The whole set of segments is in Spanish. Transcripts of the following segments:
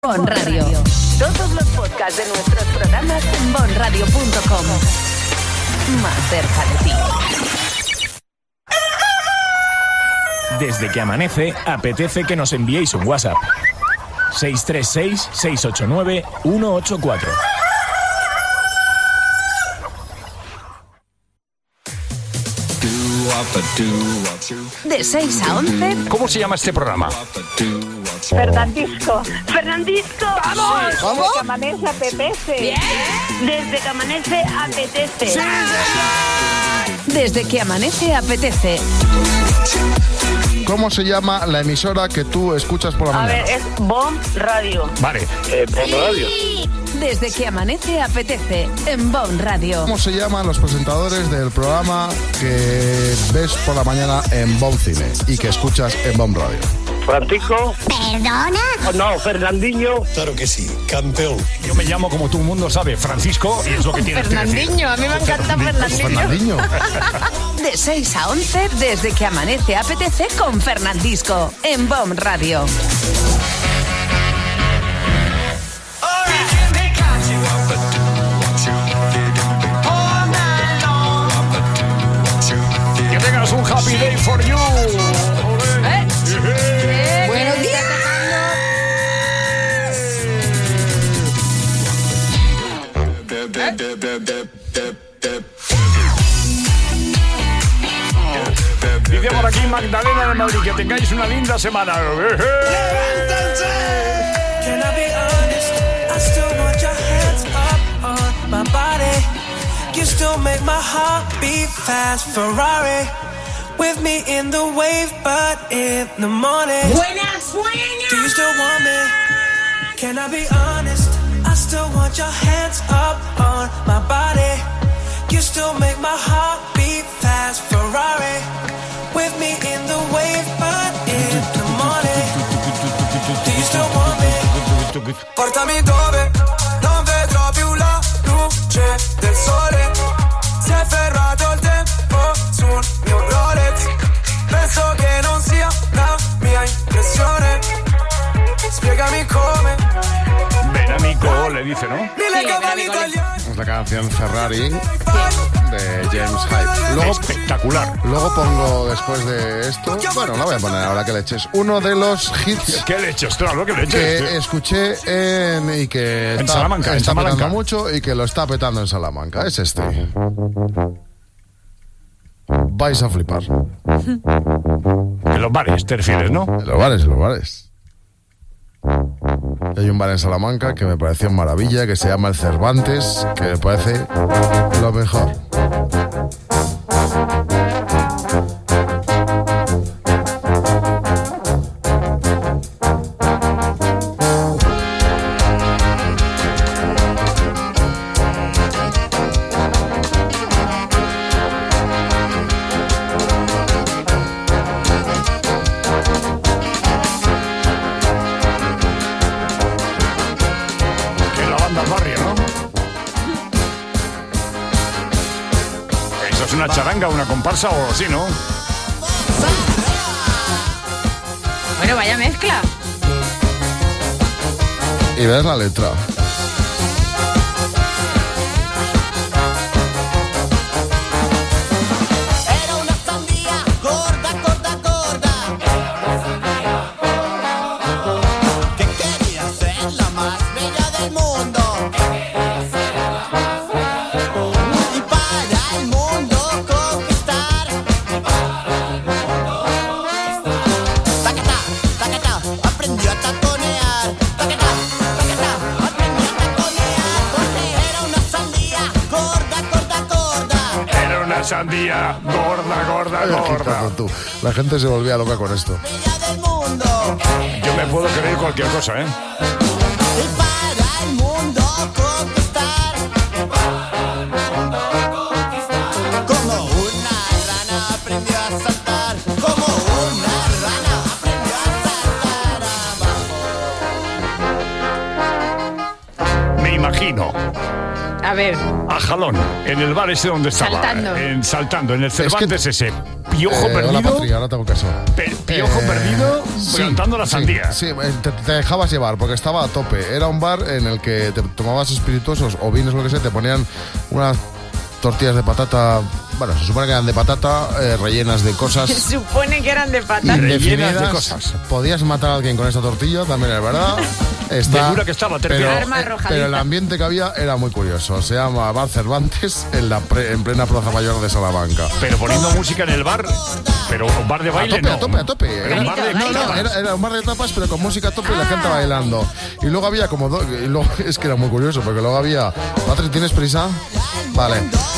Bon Radio. Todos los podcasts de nuestros programas en bonradio.com. Más cerca de ti. Desde que amanece, apetece que nos enviéis un WhatsApp. 636-689-184. De 6 a 11. ¿Cómo se llama este programa? Fernandisco. ¡Fernandisco! ¡Vamos! ¿Vamos? Desde que amanece apetece. Bien. Desde que amanece apetece. Sí. Desde que amanece apetece. ¿Cómo se llama la emisora que tú escuchas por la A mañana? ver, es Bon Radio. Vale, Bon Radio. Desde que amanece apetece en Bon Radio. ¿Cómo se llaman los presentadores del programa que ves por la mañana en Bon Cine y que escuchas en Bon Radio? Francisco. ¿Perdona? Oh, no, Fernandinho. Claro que sí, campeón. yo me llamo, como todo el mundo sabe, Francisco, y es lo que tienes que decir. Fernandinho, a mí me encanta Fernandinho. Fernandinho. De 6 a 11, desde que amanece apetece con Fernandisco en Bon Radio. Que tengas un happy day for you. Buenos días. Dice por aquí Magdalena de Madrid, que tengáis una linda semana. Can I be honest? I still want your hands up on my body. You still make my heart beat fast. Ferrari with me in the wave, but in the morning. Buenas, buenas. Do you still want me? Can I be honest? I still want your hands up on my body. You still make my heart beat fast. Ferrari with me in the wave, but in the morning. Do you still want me? Portami dove non vedrò più la luce del sole. Si è fermato il tempo sul mio Rolex. Penso che non sia la mia impressione. Spiegami come. Ven amigo, le dice, ¿no? Mille cavalli italiani. Es la canción Ferrari de James Hype. Espectacular. Luego pongo después de esto, bueno, la voy a poner ahora que le eches, uno de los hits ¿Qué leches? Claro, ¿qué leches? que escuché y que En está, Salamanca, en está petando Salamanca. mucho y que lo está petando en Salamanca. Es este. Vais a flipar. En los bares te refieres, ¿no? En los bares, en los bares. Hay un bar en Salamanca que me pareció maravilla, que se llama el Cervantes, que me parece lo mejor. Que es la banda al barrio, ¿no? Eso es una charanga, una comparsa o así, ¿no? Bueno, vaya mezcla. Y ves la letra. Era una sandía gorda, gorda, gorda. Que quería ser la más bella del mundo. Y para el mundo conquistar. Tacatá, tacatá, aprendió a taconear. Tacatá, tacatá, aprendió a taconear. Porque era una sandía gorda, gorda, gorda. Era una sandía gorda, gorda, gorda. Quítate tú. La gente se volvía loca con esto. Bella del mundo. Yo me puedo creer cualquier cosa, ¿eh? Y para el mundo conquistar. Como una rana aprendió a saltar. Como una rana aprendió a saltar abajo. Me imagino A ver, a Jalón, en el bar ese donde estaba. Saltando. Saltando, en el Cervantes ese. Piojo Hola, perdido. Patri, ahora tengo caso. Piojo perdido cantando la sandía. Sí, te dejabas llevar porque estaba a tope. Era un bar en el que te tomabas espirituosos o vinos, lo que sea, te ponían unas tortillas de patata. Bueno, se supone que eran de patata, rellenas de cosas Se supone que eran de patata. Rellenas de indefinidas. cosas. Podías matar a alguien con esa tortilla, también es verdad. De dura que estaba, pero, terciada. Arma arrojadita. pero el ambiente que había era muy curioso. Se llama Bar Cervantes en plena Plaza Mayor de Salamanca. Pero poniendo música en el bar. Pero un bar de baile no. A tope. Era un bar de No, tapas. era un bar de tapas, pero con música a tope y la gente bailando. Y luego había como dos. Y luego, es que era muy curioso, porque luego había. Patri, ¿tienes prisa? Vale.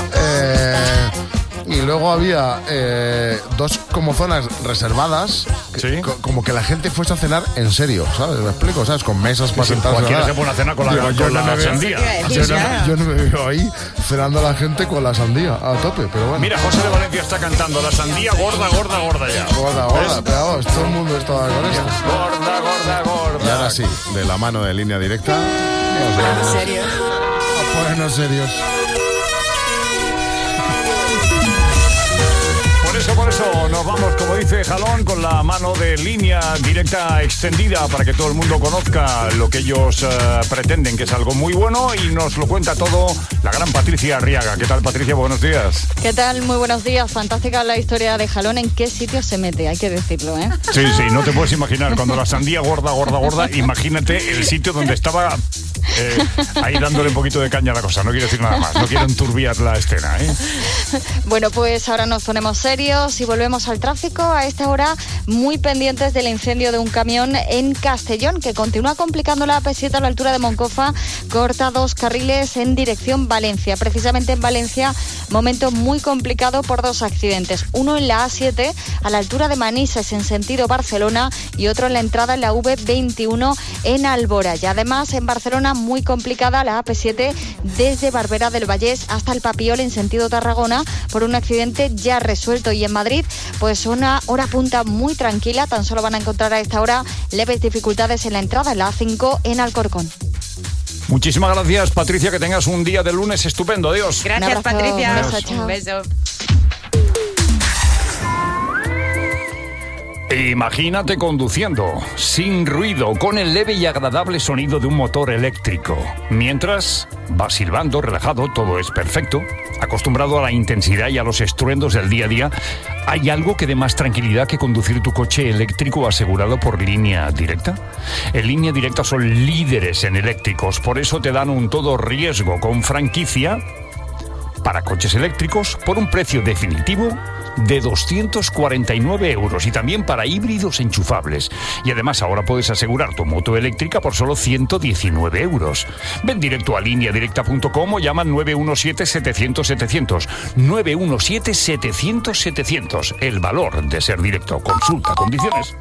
Y luego había dos como zonas reservadas, Sí. como que la gente fuese a cenar en serio, ¿sabes? ¿Me explico? ¿Sabes? Con mesas para sentarse. Cualquiera nada. se pone a cenar con la, Digo, yo con no la me veo- sandía. Yo no me veo ahí cenando a la gente con la sandía a tope, pero bueno. Mira, José de Valencia está cantando la sandía gorda, gorda, gorda ya. Gorda, pero vamos, todo el mundo estaba con esto. Gorda, gorda, gorda. Y ahora sí, de la mano de Línea Directa, nos vamos ¿En serio? a ponernos serios. Por eso nos vamos, como dice Jalón, con la mano de Línea Directa extendida para que todo el mundo conozca lo que ellos pretenden, que es algo muy bueno, y nos lo cuenta todo la gran Patricia Arriaga. ¿Qué tal, Patricia? Buenos días. ¿Qué tal? Muy buenos días. Fantástica la historia de Jalón. ¿En qué sitio se mete? Hay que decirlo, ¿eh? Sí, no te puedes imaginar. Cuando la sandía gorda, gorda, gorda, imagínate el sitio donde estaba ahí dándole un poquito de caña a la cosa. No quiero decir nada más. No quiero enturbiar la escena, ¿eh? Bueno, pues ahora nos ponemos serios y volvemos al tráfico. A esta hora, muy pendientes del incendio de un camión en Castellón, que continúa complicando la AP7 a la altura de Moncofa. Corta 2 carriles en dirección Valencia. Precisamente en Valencia, momento muy complicado por 2 accidentes. Uno en la A7, a la altura de Manises, en sentido Barcelona, y otro en la entrada en la V21 en Albora. Y además, en Barcelona, muy complicada la AP7 desde Barberá del Vallès hasta el Papiol en sentido Tarragona por un accidente ya resuelto. Y en Madrid, pues una hora punta muy tranquila. Tan solo van a encontrar a esta hora leves dificultades en la entrada en la A5 en Alcorcón. Muchísimas gracias, Patricia. Que tengas un día de lunes estupendo. Adiós. Gracias, Un abrazo, Patricia. un beso, chao. Un beso. Imagínate conduciendo, sin ruido, con el leve y agradable sonido de un motor eléctrico. Mientras vas silbando, relajado, todo es perfecto. Acostumbrado a la intensidad y a los estruendos del día a día, ¿hay algo que dé más tranquilidad que conducir tu coche eléctrico asegurado por Línea Directa? En Línea Directa son líderes en eléctricos, por eso te dan un todo riesgo con franquicia para coches eléctricos por un precio definitivo de 249 euros y también para híbridos enchufables. Y además ahora puedes asegurar tu moto eléctrica por solo 119 euros. Ven directo a lineadirecta.com o llama 917-700-700. 917-700-700. El valor de ser directo. Consulta condiciones.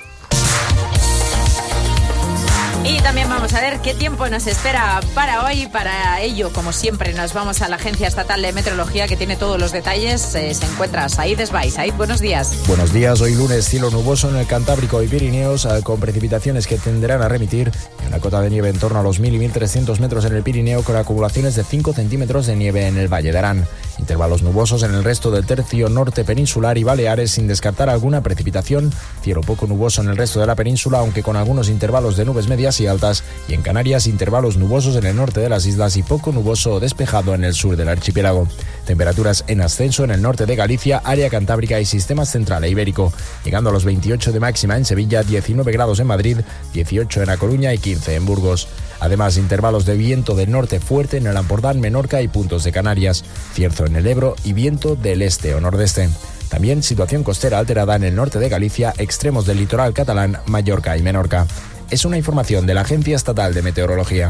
Y también vamos a ver qué tiempo nos espera para hoy. Para ello, como siempre, nos vamos a la Agencia Estatal de Meteorología, que tiene todos los detalles. Se encuentra Said Esbay. Said, buenos días. Buenos días. Hoy lunes, cielo nuboso en el Cantábrico y Pirineos, con precipitaciones que tenderán a remitir y una cota de nieve en torno a los 1.000 y 1.300 metros en el Pirineo, con acumulaciones de 5 centímetros de nieve en el Valle de Arán. Intervalos nubosos en el resto del tercio norte peninsular y Baleares, sin descartar alguna precipitación. Cielo poco nuboso en el resto de la península, aunque con algunos intervalos de nubes medias y altas. Y en Canarias, intervalos nubosos en el norte de las islas y poco nuboso o despejado en el sur del archipiélago. Temperaturas en ascenso en el norte de Galicia, área cantábrica y sistema central e ibérico, llegando a los 28 de máxima en Sevilla, 19 grados en Madrid, 18 en A Coruña y 15 en Burgos. Además, intervalos de viento del norte fuerte en el Ampurdán, Menorca y puntos de Canarias, cierzo en el Ebro y viento del este o nordeste. También situación costera alterada en el norte de Galicia, extremos del litoral catalán, Mallorca y Menorca. Es una información de la Agencia Estatal de Meteorología.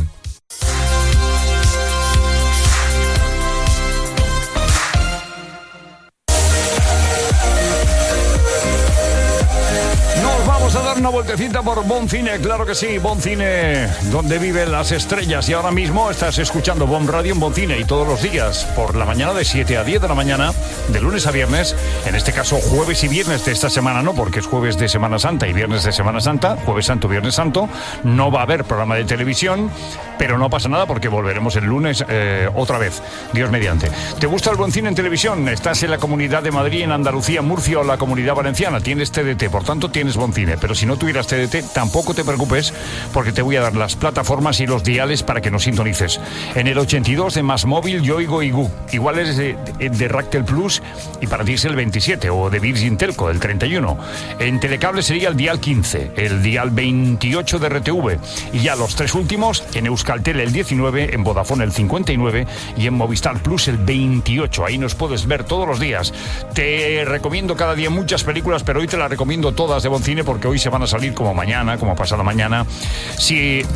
una vueltecita por Bon Cine, claro que sí, Bon Cine, donde viven las estrellas. Y ahora mismo estás escuchando Bon Radio en Bon Cine, y todos los días por la mañana de 7 a 10 de la mañana, de lunes a viernes, en este caso jueves y viernes de esta semana, no, porque es jueves de Semana Santa y viernes de Semana Santa, jueves santo, viernes santo, no va a haber programa de televisión, pero no pasa nada porque volveremos el lunes otra vez, Dios mediante. ¿Te gusta el buen cine en televisión? Estás en la Comunidad de Madrid, en Andalucía, Murcia o la Comunidad Valenciana, tienes TDT, por tanto tienes buen cine, pero si no tuvieras TDT tampoco te preocupes, porque te voy a dar las plataformas y los diales para que nos sintonices. En el 82 de Más Móvil, Yoigo y Gu, igual es de Ractel Plus, y para ti es el 27, o de Virgin Telco, el 31. En Telecable sería el dial 15, el dial 28 de RTV, y ya los tres últimos, en Euskaltel el 19, en Vodafone el 59 y en Movistar Plus el 28. Ahí nos puedes ver todos los días. Te recomiendo cada día muchas películas, pero hoy te las recomiendo todas de Bon Cine, porque hoy se van a salir como mañana, como pasado mañana. Si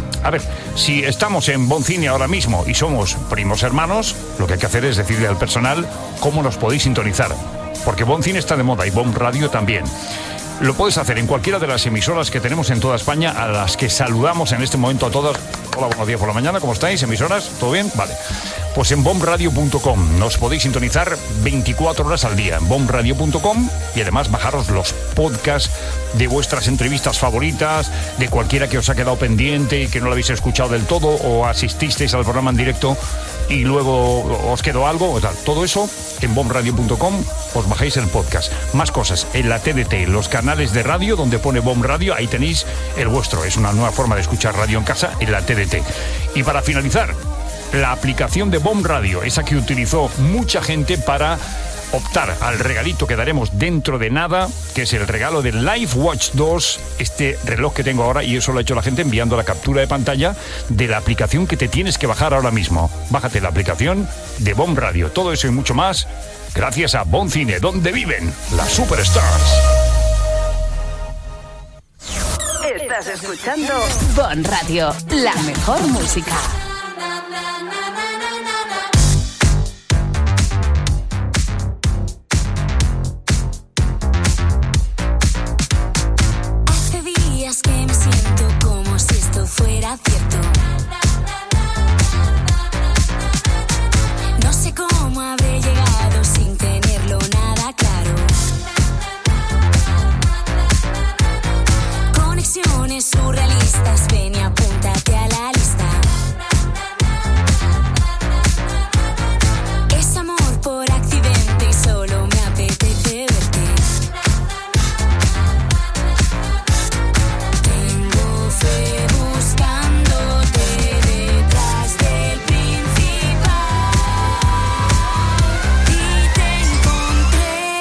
estamos en Bon Cine ahora mismo y somos primos hermanos, lo que hay que hacer es decirle al personal cómo nos podéis sintonizar, porque Bon Cine está de moda y Bon Radio también. Lo puedes hacer en cualquiera de las emisoras que tenemos en toda España, a las que saludamos en este momento a todas. Hola, buenos días por la mañana, ¿cómo estáis? ¿Emisoras? ¿Todo bien? Vale. Pues en bomradio.com nos podéis sintonizar 24 horas al día, en bomradio.com, y además bajaros los podcasts de vuestras entrevistas favoritas, de cualquiera que os ha quedado pendiente y que no lo habéis escuchado del todo, o asististeis al programa en directo y luego os quedó algo, o sea, todo eso en bomradio.com, os bajáis el podcast. Más cosas, en la TDT, los canales de radio donde pone Bon Radio, ahí tenéis el vuestro. Es una nueva forma de escuchar radio en casa, en la TDT. Y para finalizar, la aplicación de Bon Radio, esa que utilizó mucha gente para optar al regalito que daremos dentro de nada, que es el regalo del Life Watch 2, este reloj que tengo ahora, y eso lo ha hecho la gente enviando la captura de pantalla de la aplicación que te tienes que bajar ahora mismo. Bájate la aplicación de Bon Radio. Todo eso y mucho más gracias a Bon Cine, donde viven las superstars. Estás escuchando Bon Radio, la mejor música. Hace días que me siento como si esto fuera cierto. No sé cómo habré llegado sin tenerlo nada claro. Conexiones surrealistas, ven y apúntate a la lista. Es amor por accidente y solo me apetece verte. Tengo fe buscándote detrás del principal y te encontré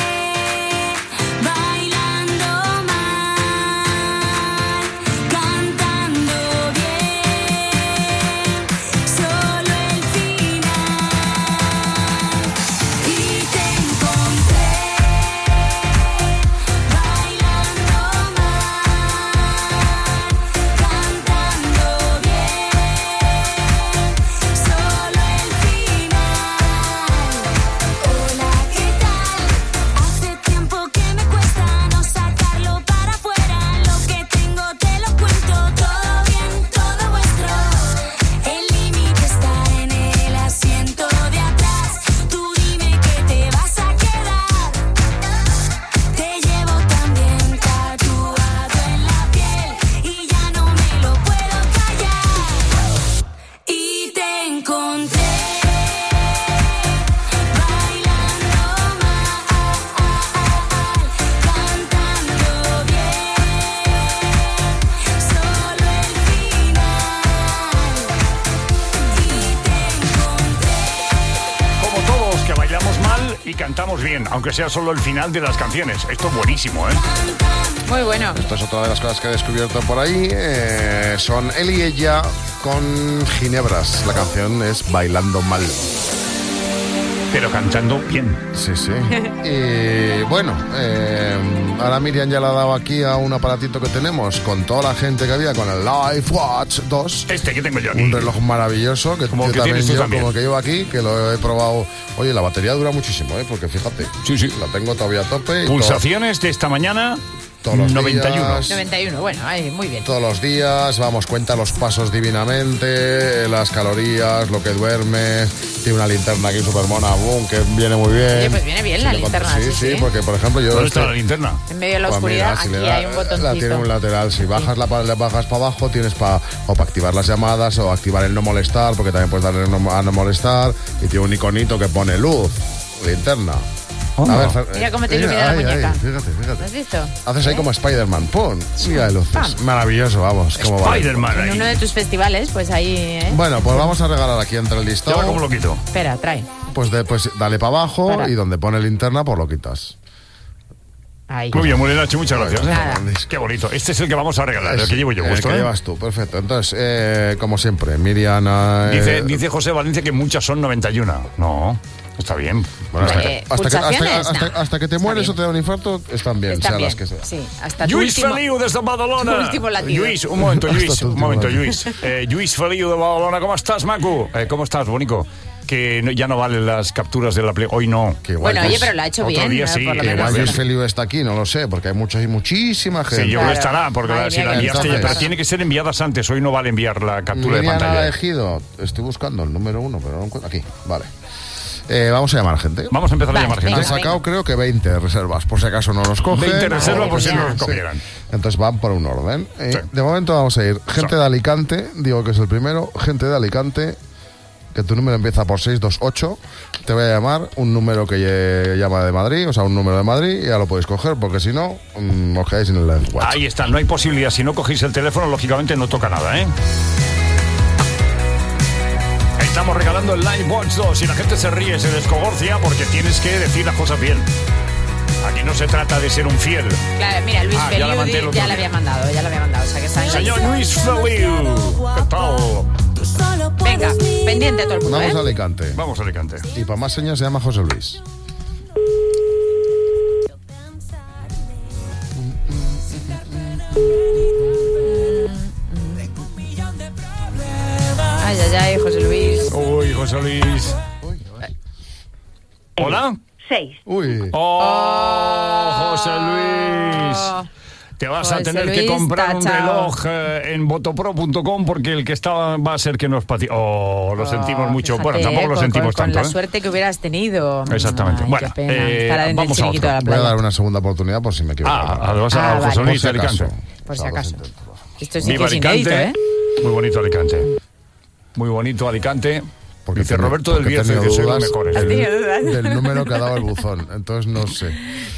bailando mal, cantando bien, solo el final. Y te encontré bailando mal, cantando bien, solo el final. Hola, ¿qué tal? Hace tiempo que me cuesta no sacarlo para afuera. Lo que tengo te lo cuento, todo bien, todo vuestro. El límite está en el asiento de atrás. Tú dime que te vas a quedar. Te llevo también tatuado en la piel y ya no me lo puedo callar. Y te encontré bailando mal, cantando bien, solo el final. Y te encontré. Como todos, que bailamos mal y cantamos bien, aunque sea solo el final de las canciones. Esto es buenísimo, ¿eh? Muy bueno. Esto es otra de las cosas que he descubierto por ahí. Son él y ella con Ginebras. La canción es Bailando Mal. Pero cantando bien. Sí, sí. Y bueno, ahora Miriam ya le ha dado aquí a un aparatito que tenemos con toda la gente que había con el Life Watch 2. Este que tengo yo aquí. Un reloj maravilloso que, Como yo que también, tienes tú yo, también. como que llevo aquí, que lo he probado. Oye, la batería dura muchísimo, porque fíjate. Sí, sí. La tengo todavía a tope. Y Pulsaciones de esta mañana. todos los 91. días. 91, bueno, ahí, muy bien. Todos los días, vamos, cuenta los pasos divinamente, las calorías, lo que duerme. Tiene una linterna aquí súper mona, boom, que viene muy bien. Oye, pues viene bien la le linterna, Sí, sí. porque por ejemplo yo... ¿Dónde está la linterna? En medio de la Pues oscuridad, mira, si aquí le da- hay un botoncito. La tiene un lateral. Si bajas le bajas para abajo, tienes para activar las llamadas o activar el no molestar, porque también puedes darle a no molestar. Y tiene un iconito que pone luz, linterna. Mira cómo te ilumina la muñeca. Fíjate. ¿Lo has visto? Haces ahí como Spider-Man. ¡Pum! Mira de luces. Pam. Maravilloso, vamos. ¿Cómo va? Spider-Man En ahí. uno de tus festivales, pues ahí, ¿eh? Bueno, pues vamos a regalar aquí entre el ¿Y listado. ahora cómo lo quito? Espera, trae. Pues dale para abajo Para. y donde pone linterna, pues lo quitas. Ahí. Muy bien, muy bien, Nacho, muchas gracias. Nada. Qué bonito. Este es el que vamos a regalar, el que llevo yo El puesto, que ¿eh? llevas tú, perfecto. Entonces, como siempre, Miriam... Dice José Valencia que muchas son 91. No, está bien. Bueno, Pulsaciones, hasta que te Está mueres bien. o te da un infarto, están bien, Está sean bien, las que sean. sí. Hasta tu Luis último... Feliu desde Badalona. tu último latido. Luis, un momento, Luis. Hasta tu Un momento, último Luis. Luis Feliu de Badalona, ¿cómo estás, Macu? ¿Cómo estás, Bonico? Que ya no valen las capturas de la Play. Hoy no. Que igual Bueno, que oye, es- pero lo ha hecho otro bien. día ¿no? sí, Por lo que menos. igual bueno. Luis Feliu está aquí, no lo sé, porque hay muchísima gente. Sí, yo Claro. estará, porque Madre si mía, la que enviaste, entonces- pero tiene que ser enviadas antes. Hoy no vale enviar la captura Miriam de ha pantalla. elegido, estoy buscando el número 1, pero no lo encuentro. Aquí, vale. Vamos a llamar a gente. Vamos a empezar Vale, a llamar He gente. venga. sacado creo que 20 reservas, por si acaso no los cogen. 20 reservas por si no los Sí. cogieran. Entonces van por un orden. Sí. De momento vamos a ir. Gente Sí. de Alicante, digo que es el primero. Gente de Alicante, que tu número empieza por 628. Te voy a llamar un número que llama de Madrid, o sea, un número de Madrid, y ya lo podéis coger, porque si no, os quedáis sin el WhatsApp. Ahí está, no hay posibilidad. Si no cogéis el teléfono, lógicamente no toca nada, ¿eh? Estamos regalando el Live Watch 2 y la gente se ríe, se descogorcia porque tienes que decir las cosas bien. Aquí no se trata de ser un fiel. Claro, mira, Luis Ah, ya la mandé el Feliu otro ya la día. había mandado, o sea que está en Señor Luis Feliu, ¿qué tal? Venga, pendiente todo el mundo, Vamos a ¿eh? Alicante. Vamos a Alicante. Y para más señas se llama José Luis. Ay, José Luis. Uy, José Luis. ¿Hola? 6. Uy. ¡Oh, José Luis! Te vas a José tener que Luis, comprar un tachao. reloj en votopro.com porque el que está va a ser que no es para ti. Oh, lo sentimos mucho. Fíjate, Bueno, tampoco lo con- sentimos con tanto, la ¿eh? suerte que hubieras tenido. Exactamente. Ay, Bueno, qué pena. Estar en el vamos a chiringuito otro. de la Voy a playa. dar una segunda oportunidad por si me equivoco. Vas a Ah, José vale. Luis de Alicante. Por si O sea, acaso. los intento. Esto sí que Viva es inédito, Alicante. ¿eh? Muy bonito Alicante. Muy bonito Alicante. Porque Dice tengo- Roberto del porque he Bierzo tenido que soy los dudas mejores. ¿Has tenido dudas? del número que ha dado el buzón. Entonces no sé.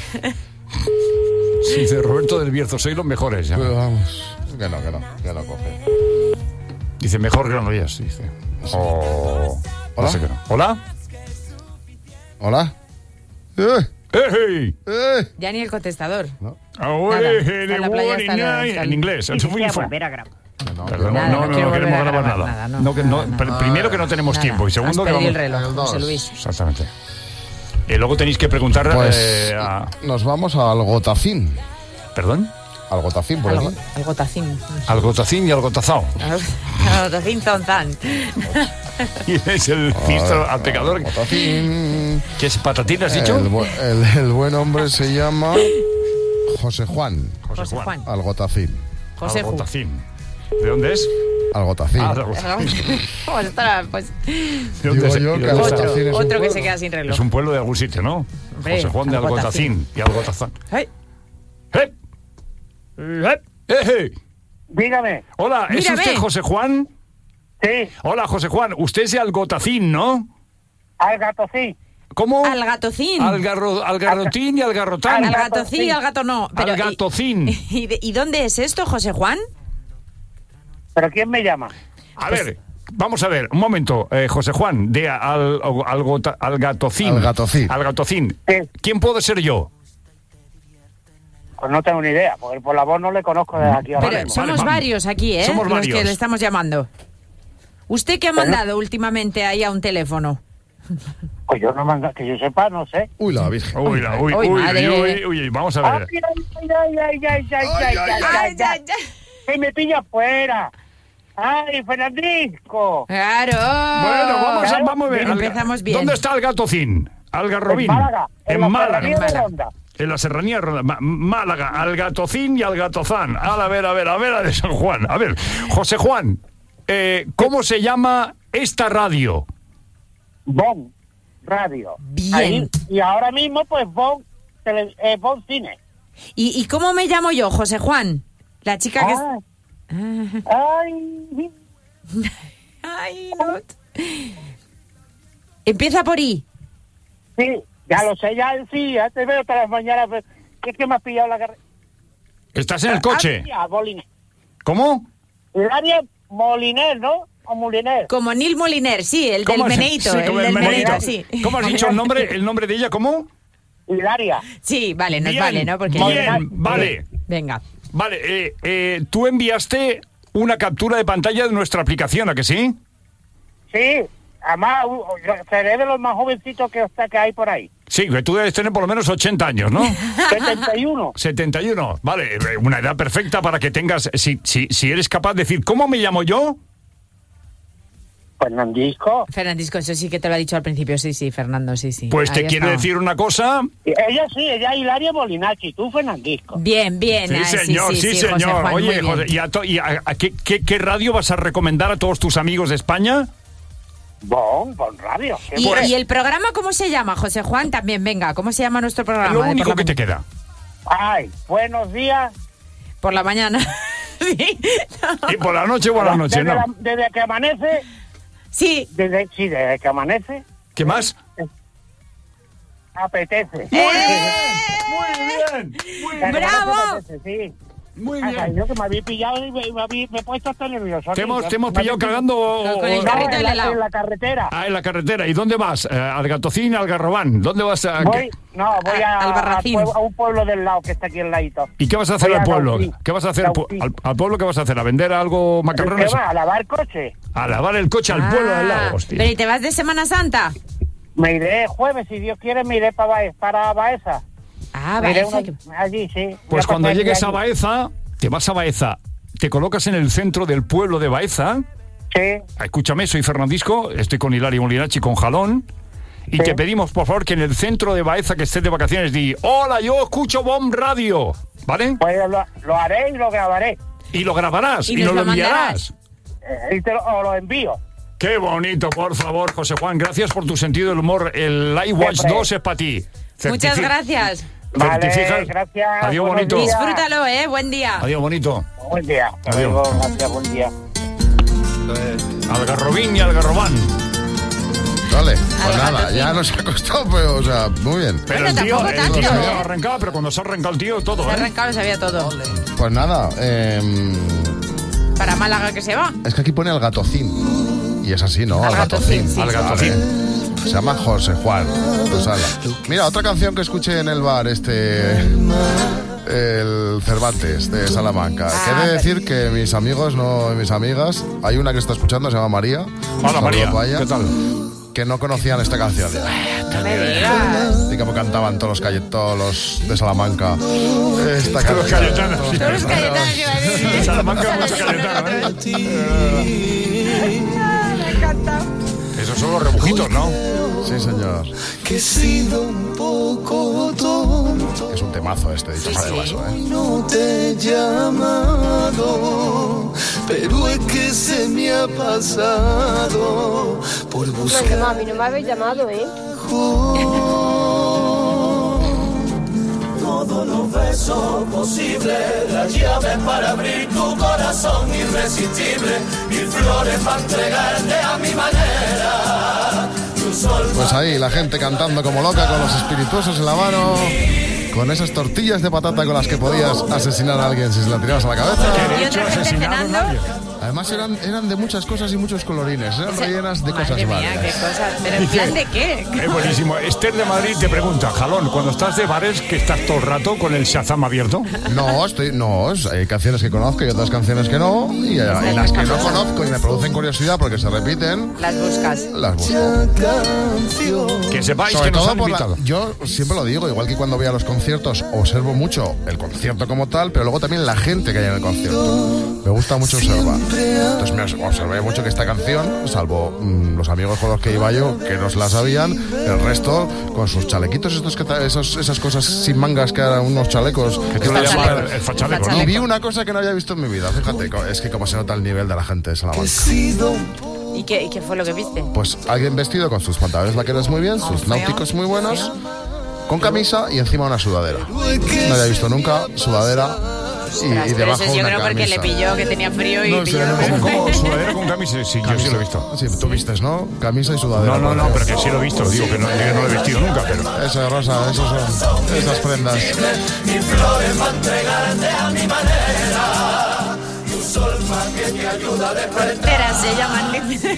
Sí, dice Roberto del Bierzo, soy los mejores. Ya. Pero vamos. Que no coge. Dice mejor Granollers, dice. Oh, ¿Hola? no sé qué no. ¿Hola? ¿Hola? ¡Hey! Ya ni el contestador. Away, Está en la playa, está en inglés. Y voy a volver a grabar. Perdón, Nada, no no quiero queremos volver a grabar grabar nada. nada, No, que no, nada. pero primero que no tenemos Nada. tiempo y segundo Has que perdido vamos... el reloj, El dos. José Luis. Exactamente. Y luego tenéis que preguntar Pues a... nos vamos al Gotacín. ¿Perdón? Al Gotacín, por aquí. Al gotacín. Al Gotacín y al Gotazao. Al gotacín zonzán. Y es el pisto al pecador. Gotacín. ¿Qué es patatín, has dicho? El buen hombre se llama José Juan. José Juan. Al Gotacín. José Al Ju. Gotacín. ¿De dónde es? Al Gotacín. Ah, del Gotacín. Pues estará, pues, ¿De dónde es? Digo yo ¿Y que dónde al está? Gotacín es un otro que pueblo. se queda sin reloj. Es un pueblo de algún sitio, ¿no? Hombre, José Juan de Algotacín. Algotacín y Algotazán. Ay, ¡Eh! ¡Eh! Dígame. Hola, ¿es Mírame. usted José Juan? Sí, Hola, José Juan. Usted es de Algotacín, ¿no? al gato sí. ¿Cómo? al gatocín. Algarrotín y Algarrotán. Al gatocín y al gato no. Pero, Algatocín. ¿Y dónde es esto, José Juan? ¿Pero quién me llama? A ver, vamos a ver, un momento, José Juan, de Algatocín. Algatocín. Algatocín. Sí. ¿Quién puedo ser yo? Pues no tengo ni idea, porque por la voz no le conozco desde aquí ahora Pero mismo. somos vale. varios aquí, ¿eh? Somos Los varios. que le estamos llamando. ¿Usted qué ha mandado últimamente ahí a un teléfono? Pues yo no manda, que yo sepa, no sé. Uy, la Virgen. Uy, Uy, madre. vamos a ver. Ay, ya, ya. ¡Que me pilla fuera! ¡Ay, Fernandisco! Claro. Bueno, vamos a ver. Empezamos bien. ¿Dónde está Algatocín? Algarrobín. En Málaga. En la Málaga. Ferrería de Málaga. Ronda. En la serranía Málaga, al Gatocín y al Gatozán. A ver, de San Juan. A ver, José Juan, ¿cómo se llama esta radio? Bon Radio. Bien. Ahí, y ahora mismo, pues, Bon Cine. ¿Y cómo me llamo yo, José Juan? La chica que... Ay, Ay, no. Empieza por I. sí, ya lo sé, ya te veo todas las mañanas. Pero es que me has pillado la carrera. ¿Estás en el coche? Moliner. ¿Cómo? Hilaria Moliner, ¿no? O Moliner. Como Neil Moliner, sí, el del meneíto. Sí, el como del meneíto, sí. sí. ¿Cómo has dicho el nombre de ella? ¿Cómo? Hilaria. Sí, vale, nos Bien, vale, ¿no? Porque bien, vale. Venga. Vale, tú enviaste una captura de pantalla de nuestra aplicación, ¿a que sí? Sí, además, seré de los más jovencitos que hay por ahí. Sí, que tú debes tener por lo menos 80 años, ¿no? 71. 71, vale, una edad perfecta para que tengas, si eres capaz de decir, ¿cómo me llamo yo? Fernandisco. Fernandisco, eso sí que te lo ha dicho al principio, sí, Fernando, sí. Pues te Ahí quiero está. decir una cosa. Ella es Hilaria Molinachi, tú Fernandisco. Bien. Sí, señor, sí, José señor. Juan, Oye, muy bien. José, ¿qué radio vas a recomendar a todos tus amigos de España? Bon Radio. ¿Y el programa cómo se llama, José Juan? También, venga, ¿cómo se llama nuestro programa? Lo de único por la que te queda. Ay, buenos días. Por la mañana. Sí. Y por la noche, buenas noches, ¿no? Desde que amanece. Sí. Desde que amanece. ¿Qué más? Apetece. Muy bien. ¡Bravo! Sí. Muy bien. Ay, yo que me había pillado y me he puesto hasta nervioso. Te hemos pillado cagando Con el carrito del helado. En la carretera. Ah, en la carretera. ¿Y dónde vas? ¿Al Gatocín, al Garrobán? ¿Dónde vas? Voy al Barracín. a un pueblo del lado que está aquí al ladito. ¿Y qué vas a hacer Voy al a pueblo? Gaudí. ¿Qué vas a hacer Gaudí. al pueblo? ¿Qué vas a hacer? ¿A vender algo macarrones? ¿Qué va? ¿A lavar coche? A lavar el coche al pueblo del lado, hostia. ¿Pero y te vas de Semana Santa? Me iré jueves, si Dios quiere, me iré para Baeza. Ah, Me iré vale. allí, sí. Pues Ya cuando pasé llegues a allí. Baeza, te vas a Baeza, te colocas en el centro del pueblo de Baeza. Sí. Escúchame, soy Fernandisco, estoy con Hilario Molinachi, con Jalón. Y Sí. te pedimos, por favor, que en el centro de Baeza, que estés de vacaciones, di, hola, yo escucho Bon Radio, ¿vale? Pues lo haré y lo grabaré. Y lo grabarás Y y nos nos lo lo enviarás. Y os lo envío. Qué bonito, por favor, José Juan. Gracias por tu sentido del humor. El iWatch Siempre. 2 es para ti. Muchas gracias. Vale, Certificas. gracias. Adiós, buenos bonito. días. Disfrútalo, buen día. Adiós, bonito. Buen día. Hasta Adiós. luego, gracias, buen día. Al Garrobín y al Garrobán. Vale, pues Al nada, gato ya fin. nos ha costado, pero, o sea, muy bien. Pero Bueno, el tío, tampoco tanto, se ¿eh? arrancaba, pero cuando se arranca el tío, todo, Se ¿eh? arrancado, lo sabía todo. Pues nada, Para Málaga que se va. es que aquí pone al Gatocín. Y es así, ¿no? Al Gatocín, sí. Al Gatocín. Vale. Se llama José Juan. Pues ala. Mira, otra canción que escuché en el bar, el Cervantes de Salamanca. Que he de decir que mis amigos, no mis amigas, hay una que está escuchando, se llama María. Hola, Saludo María. para ella, ¿Qué tal? que no conocían esta canción. No me digas. Y como cantaban todos los de Salamanca. Esta Todos los canción. cayetanos. Todos los cayetanos iba a decir. En Salamanca mucho cayetano, ¿eh? Me encanta. Esos son los rebujitos, ¿no? Sí, señor. Que he sido un poco tonto, Es un temazo este, dicho sea de paso, ¿eh? no te he llamado, pero es que se me ha pasado por buscar. Mami, no me habéis llamado, ¿eh? Todos los besos posibles, las llaves para abrir tu corazón irresistible, mil flores para entregarte a mi manera. Tu sol Pues ahí, la gente cantando como loca con los espirituosos en la mano, con esas tortillas de patata con las que podías asesinar a alguien si se la tirabas a la cabeza. Y otra gente cenando. Además eran de muchas cosas y muchos colorines, eran rellenas de cosas Madre mía, qué varias. cosas. ¿Pero en plan de qué? Es buenísimo. Esther de Madrid te pregunta, Jalón, cuando estás de bares, que estás todo el rato con el Shazam abierto. No, hay canciones que conozco y otras canciones que no, y las que no conozco y me producen curiosidad porque se repiten, Las buscas. las busco. Que sepáis Sobre que nos todo han por invitado. yo siempre lo digo, igual que cuando voy a los conciertos, observo mucho el concierto como tal, pero luego también la gente que hay en el concierto. Me gusta mucho observar. Entonces me observé mucho que esta canción, salvo los amigos con los que iba yo, que no se la sabían, el resto con sus chalequitos, esas cosas sin mangas que eran unos chalecos. Que tú le llamas el fachaleco, ¿no? Y vi una cosa que no había visto en mi vida, fíjate, es que como se nota el nivel de la gente de Salamanca. ¿Y qué fue lo que viste? Pues alguien vestido con sus pantalones vaqueros muy bien, sus náuticos muy buenos, con camisa y encima una sudadera. No había visto nunca sudadera y Pero debajo eso yo una creo porque camisa. le pilló que tenía frío y No sé, pilló no sé. ¿Cómo? ¿Sudadera con camisa? Sí, yo sí lo he visto. Sí, tú vistes, ¿no? Camisa y sudadera. No, pero que sí lo he visto. Digo que no lo he vestido nunca, pero... Eso, Rosa, esos son esas prendas. Mil flores para entregarte a mi manera. Y un sol más que te ayuda a despertar. Era, se llaman.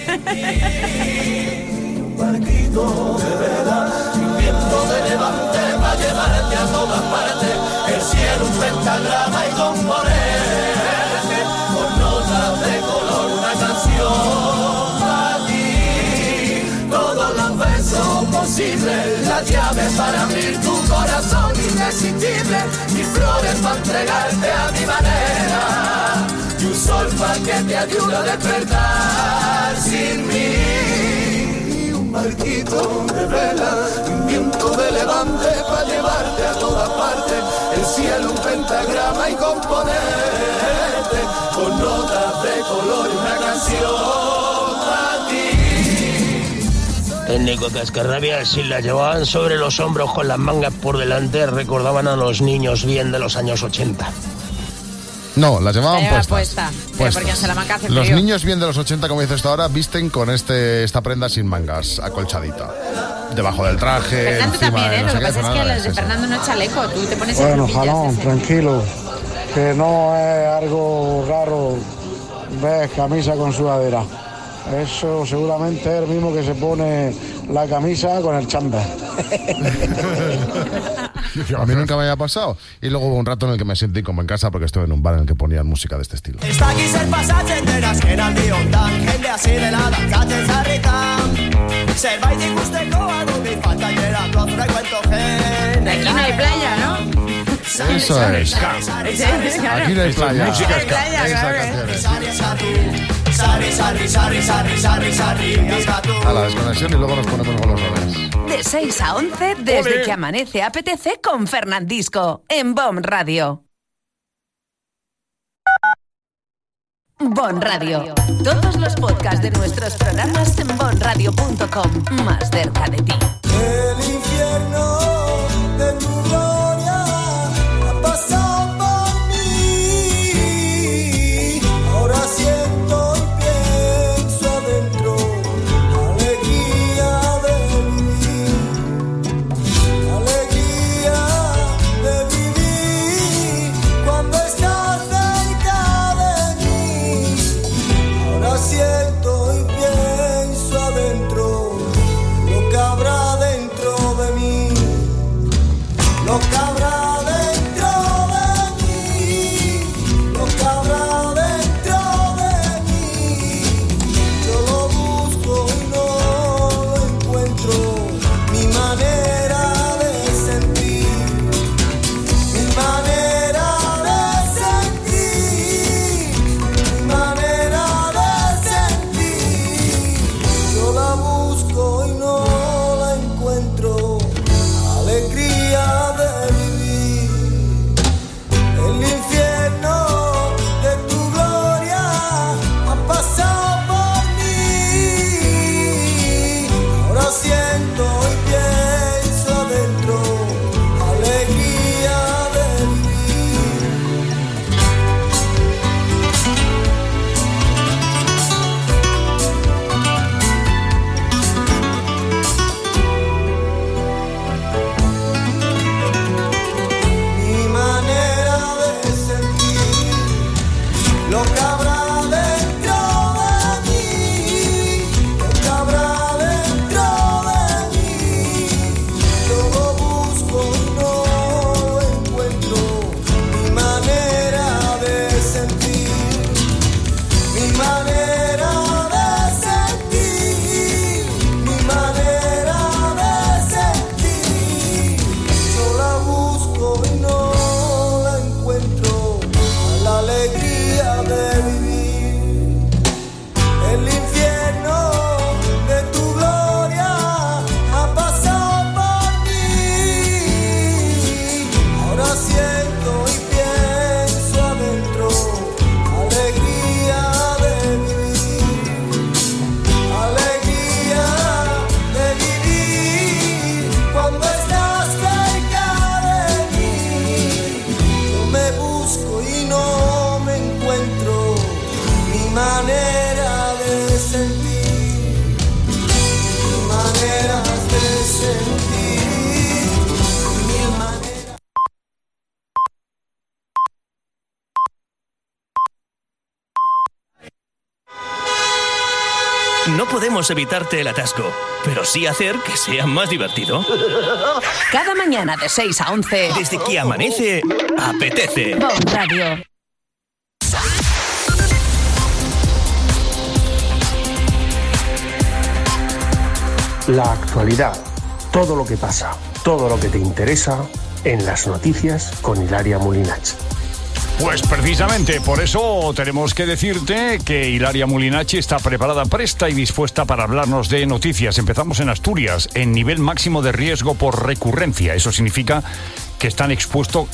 Un barquito de vela, un viento de levante para llevarte a todas partes. El cielo un pentagrama y componerte con notas de color una canción para ti. Todos los besos posibles, las llaves para abrir tu corazón irresistible. Mis flores para entregarte a mi manera. Y un sol para que te ayude a despertar sin mí. Y un barquito de vela, un viento de levante para llevarte a todas partes. El cielo un pentagrama y componerte con notas de color y una canción para ti. Técnico Cascarrabias, si la llevaban sobre los hombros con las mangas por delante, recordaban a los niños bien de los años 80. No, las llevaban puestas. Puesta. Pero porque en Salamanca hace Los frío. niños bien de los 80, como dices tú ahora, visten con esta prenda sin mangas, acolchadita. Debajo del traje, Fernando encima también, de no Lo sé que qué, pasa es que nada, los de eso. Fernando no es chaleco. Tú te pones el Bueno, grupillas Jalón, ese. tranquilo, que no es algo raro ver camisa con sudadera. Eso seguramente es el mismo que se pone la camisa con el chándal. A mí nunca me había pasado. Y luego hubo un rato en el que me sentí como en casa porque estuve en un bar en el que ponían música de este estilo. Està aquí ser passatge de nasqueran biondan, jende hasi dela dantzatzen zarritan. Zerbait ikusteko adurri falta geratu frecuento gente. Aquí no hay playa, ¿no? Eso es. Aquí no hay playa. música es playa, Esa claro. canción es. Sarri eskatu, sarri, sarri, sarri, sarri, sarri, sarri, eskatu. A la desconexión y luego nos ponemos golosones. De 6 a 11, desde que amanece apetece con Fernandisco, en BOM Radio. BOM Radio. Todos los podcasts de nuestros programas en bomradio.com. Más cerca de ti. El infierno de tu gloria ha pasado por mí. Ahora siento y pienso adentro alegría de vivir. Alegría de vivir cuando estás cerca de mí. Ahora siento y pienso adentro lo que habrá dentro de mí, lo que habrá dentro de mí, lo que habrá dentro de mí. Yo lo busco y no lo encuentro, mi manera de sentir, mi manera de sentir, mi manera de sentir. Yo la busco y no la encuentro, alegría de vivir. sentir, maneras de sentir, mil maneras. No podemos evitarte el atasco, pero sí hacer que sea más divertido. Cada mañana de 6 a 11. Desde que amanece, apetece. Bon Radio. La actualidad, todo lo que pasa, todo lo que te interesa en las noticias con Hilaria Mulinach. Pues precisamente por eso tenemos que decirte que Hilaria Mulinacci está preparada, presta y dispuesta para hablarnos de noticias. Empezamos en Asturias, en nivel máximo de riesgo por recurrencia. Eso significa que están expuestos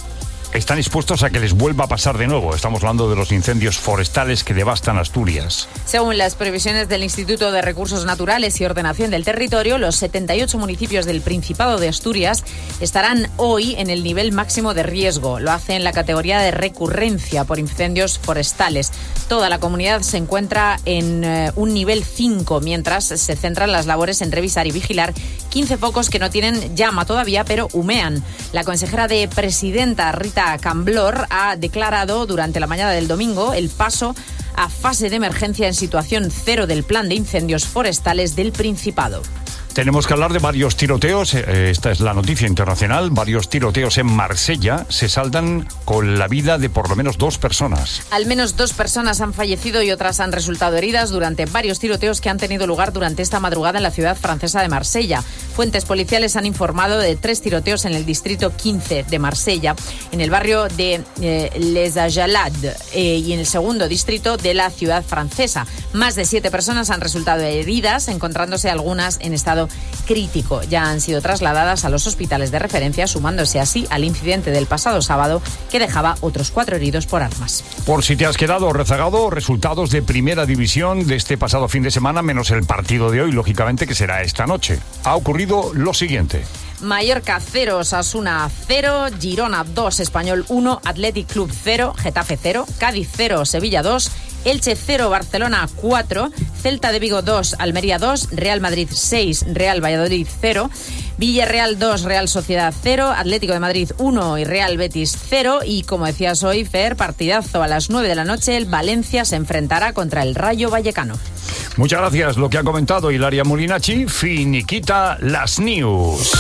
a que les vuelva a pasar de nuevo. Estamos hablando de los incendios forestales que devastan Asturias. Según las previsiones del Instituto de Recursos Naturales y Ordenación del Territorio, los 78 municipios del Principado de Asturias estarán hoy en el nivel máximo de riesgo. Lo hace en la categoría de recurrencia por incendios forestales. Toda la comunidad se encuentra en un nivel 5, mientras se centran las labores en revisar y vigilar 15 focos que no tienen llama todavía, pero humean. La consejera de Presidenta, Rita Camblor, ha declarado durante la mañana del domingo el paso a fase de emergencia en situación cero del Plan de Incendios Forestales del Principado. Tenemos que hablar de varios tiroteos, esta es la noticia internacional, varios tiroteos en Marsella se saldan con la vida de por lo menos 2 personas. Al menos 2 personas han fallecido y otras han resultado heridas durante varios tiroteos que han tenido lugar durante esta madrugada en la ciudad francesa de Marsella. Fuentes policiales han informado de 3 tiroteos en el distrito 15 de Marsella, en el barrio de Les Ajalades y en el segundo distrito de la ciudad francesa. Más de 7 personas han resultado heridas, encontrándose algunas en estado crítico. Ya han sido trasladadas a los hospitales de referencia, sumándose así al incidente del pasado sábado que dejaba otros 4 heridos por armas. Por si te has quedado rezagado, resultados de primera división de este pasado fin de semana, menos el partido de hoy, lógicamente, que será esta noche. Ha ocurrido lo siguiente. Mallorca 0, Osasuna 0, Girona 2, Español 1, Athletic Club 0, Getafe 0, Cádiz 0, Sevilla 2, Elche 0, Barcelona 4, Celta de Vigo 2, Almería 2, Real Madrid 6, Real Valladolid 0, Villarreal 2, Real Sociedad 0, Atlético de Madrid 1 y Real Betis 0. Y como decías hoy, Fer, partidazo a las 9 de la noche, el Valencia se enfrentará contra el Rayo Vallecano. Muchas gracias. Lo que ha comentado Hilaria Mulinacci, finiquita las news.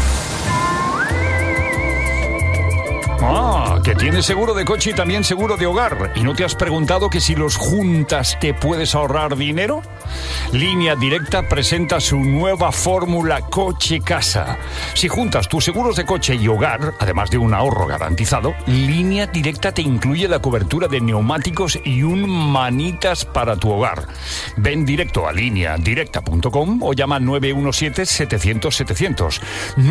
Que tienes seguro de coche y también seguro de hogar. ¿Y no te has preguntado que si los juntas te puedes ahorrar dinero? Línea Directa presenta su nueva fórmula coche-casa. Si juntas tus seguros de coche y hogar, además de un ahorro garantizado, Línea Directa te incluye la cobertura de neumáticos y un manitas para tu hogar. Ven directo a lineadirecta.com o llama 917-700-700.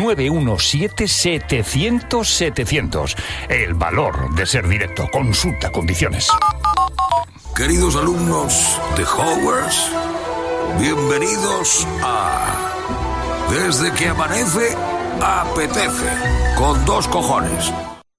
917-700-700. El valor de ser directo. Consulta condiciones. Queridos alumnos de Hogwarts, bienvenidos a Desde que amanece, apetece, con 2 cojones.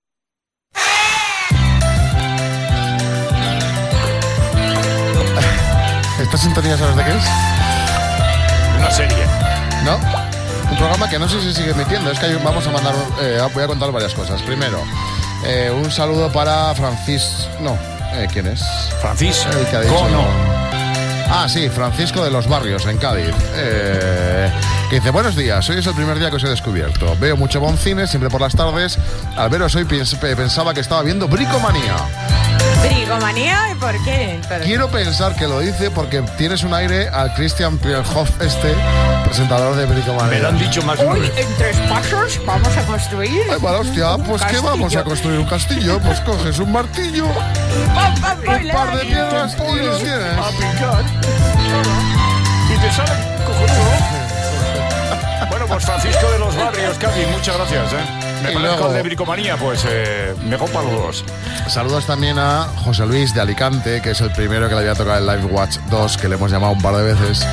¿Esta sintonía sabes de qué es? Una serie. ¿No? Un programa que no sé si sigue emitiendo. Es que vamos a mandar... voy a contar varias cosas. Primero, un saludo para ¿quién es? Francisco. El que ha dicho... sí, Francisco de los Barrios, en Cádiz. Que dice, buenos días, hoy es el primer día que os he descubierto. Veo mucho bon cine, siempre por las tardes. Al veros hoy pensaba que estaba viendo Bricomanía. ¿Bricomanía? ¿Y por qué? Quiero pensar que lo dice porque tienes un aire al Christian Prielhoff, presentador de Bricomanía. Me lo han dicho más Hoy, en 3 pasos, vamos a construir... Ay, para hostia, pues ¿qué vamos a construir? ¿Un castillo? Pues coges un martillo, un par de piedras y lo tienes. A picar. Y te sale cojonudo. Bueno, pues Francisco de los Barrios, Cádiz, muchas gracias. Me parezco al de Bricomanía, pues mejor para los 2. Saludos también a José Luis de Alicante, que es el primero que le había tocado el Live Watch 2, que le hemos llamado un par de veces,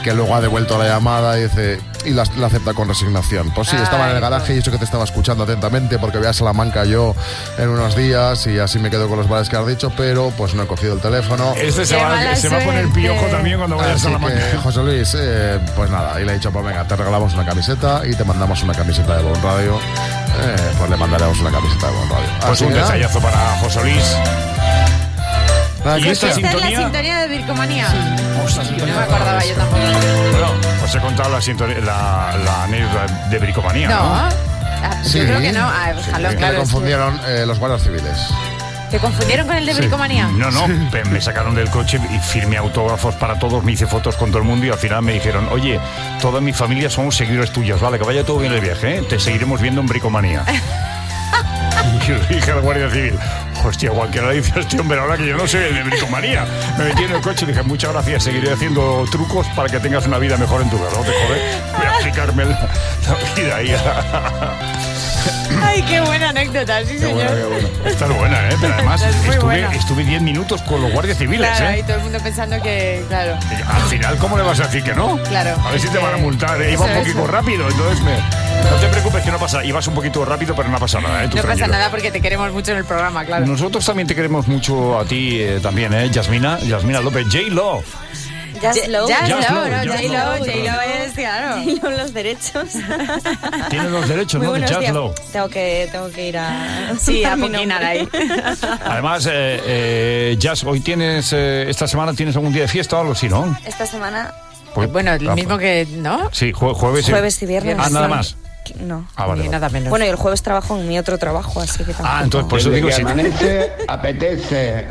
que luego ha devuelto la llamada y dice, y la acepta con resignación. Pues sí, estaba en el garaje y eso que te estaba escuchando atentamente porque voy a Salamanca yo en unos días y así me quedo con los bares que has dicho, pero pues no he cogido el teléfono. Se va a poner piojo también cuando vaya a Salamanca. José Luis, pues nada, y le he dicho, pues venga, te regalamos una camiseta y te mandamos una camiseta de Bon Radio. Pues le mandaremos una camiseta de Bon Radio. Pues un detallazo para José Luis. ¿Y esta es la sintonía de Bricomanía? No me acordaba yo tampoco. Bueno, pues he contado la anécdota de Bricomanía, ¿no? Sí, yo creo que no. Ojalá, que claro. le confundieron los guardias civiles. ¿Te confundieron con el de Bricomanía? No, me sacaron del coche y firmé autógrafos para todos, me hice fotos con todo el mundo y al final me dijeron, oye, toda mi familia somos seguidores tuyos, vale, que vaya todo bien el viaje, ¿eh? Te seguiremos viendo en Bricomanía. Y yo dije al guardia civil, hostia, cualquiera le dice a este hombre ahora que yo no soy el de Bricomanía. Me metí en el coche y dije, muchas gracias, seguiré haciendo trucos para que tengas una vida mejor en tu casa, no te jodes, voy a aplicarme la vida ahí. Ay, qué buena anécdota, sí, señor. Qué buena. Esta es buena, pero además estuve 10 minutos con los guardias civiles, Claro, y todo el mundo pensando que, claro. Al final, ¿cómo le vas a decir que no? Claro. A ver si te van a multar, Iba un poquito rápido, entonces no te preocupes que no pasa. Ibas un poquito rápido, pero no pasa nada, No pasa nada porque te queremos mucho en el programa, claro. Nosotros también te queremos mucho a ti también, Yasmina López, J-Lo. J-Lo, J-Lo es, claro. J-Lo los derechos. Tiene los derechos, ¿no? De J-Lo. Tengo que ir a... Sí, a poquinar ahí. Además, Jazz, hoy tienes, esta semana tienes algún día de fiesta o algo así, ¿no? Esta semana... Pues, bueno, el mismo que, ¿no? Sí, jueves y viernes. Ah, nada más. No. Vale. Nada menos. Bueno, y el jueves trabajo en mi otro trabajo, así que tampoco... Entonces por eso digo... Si amanece, apetece.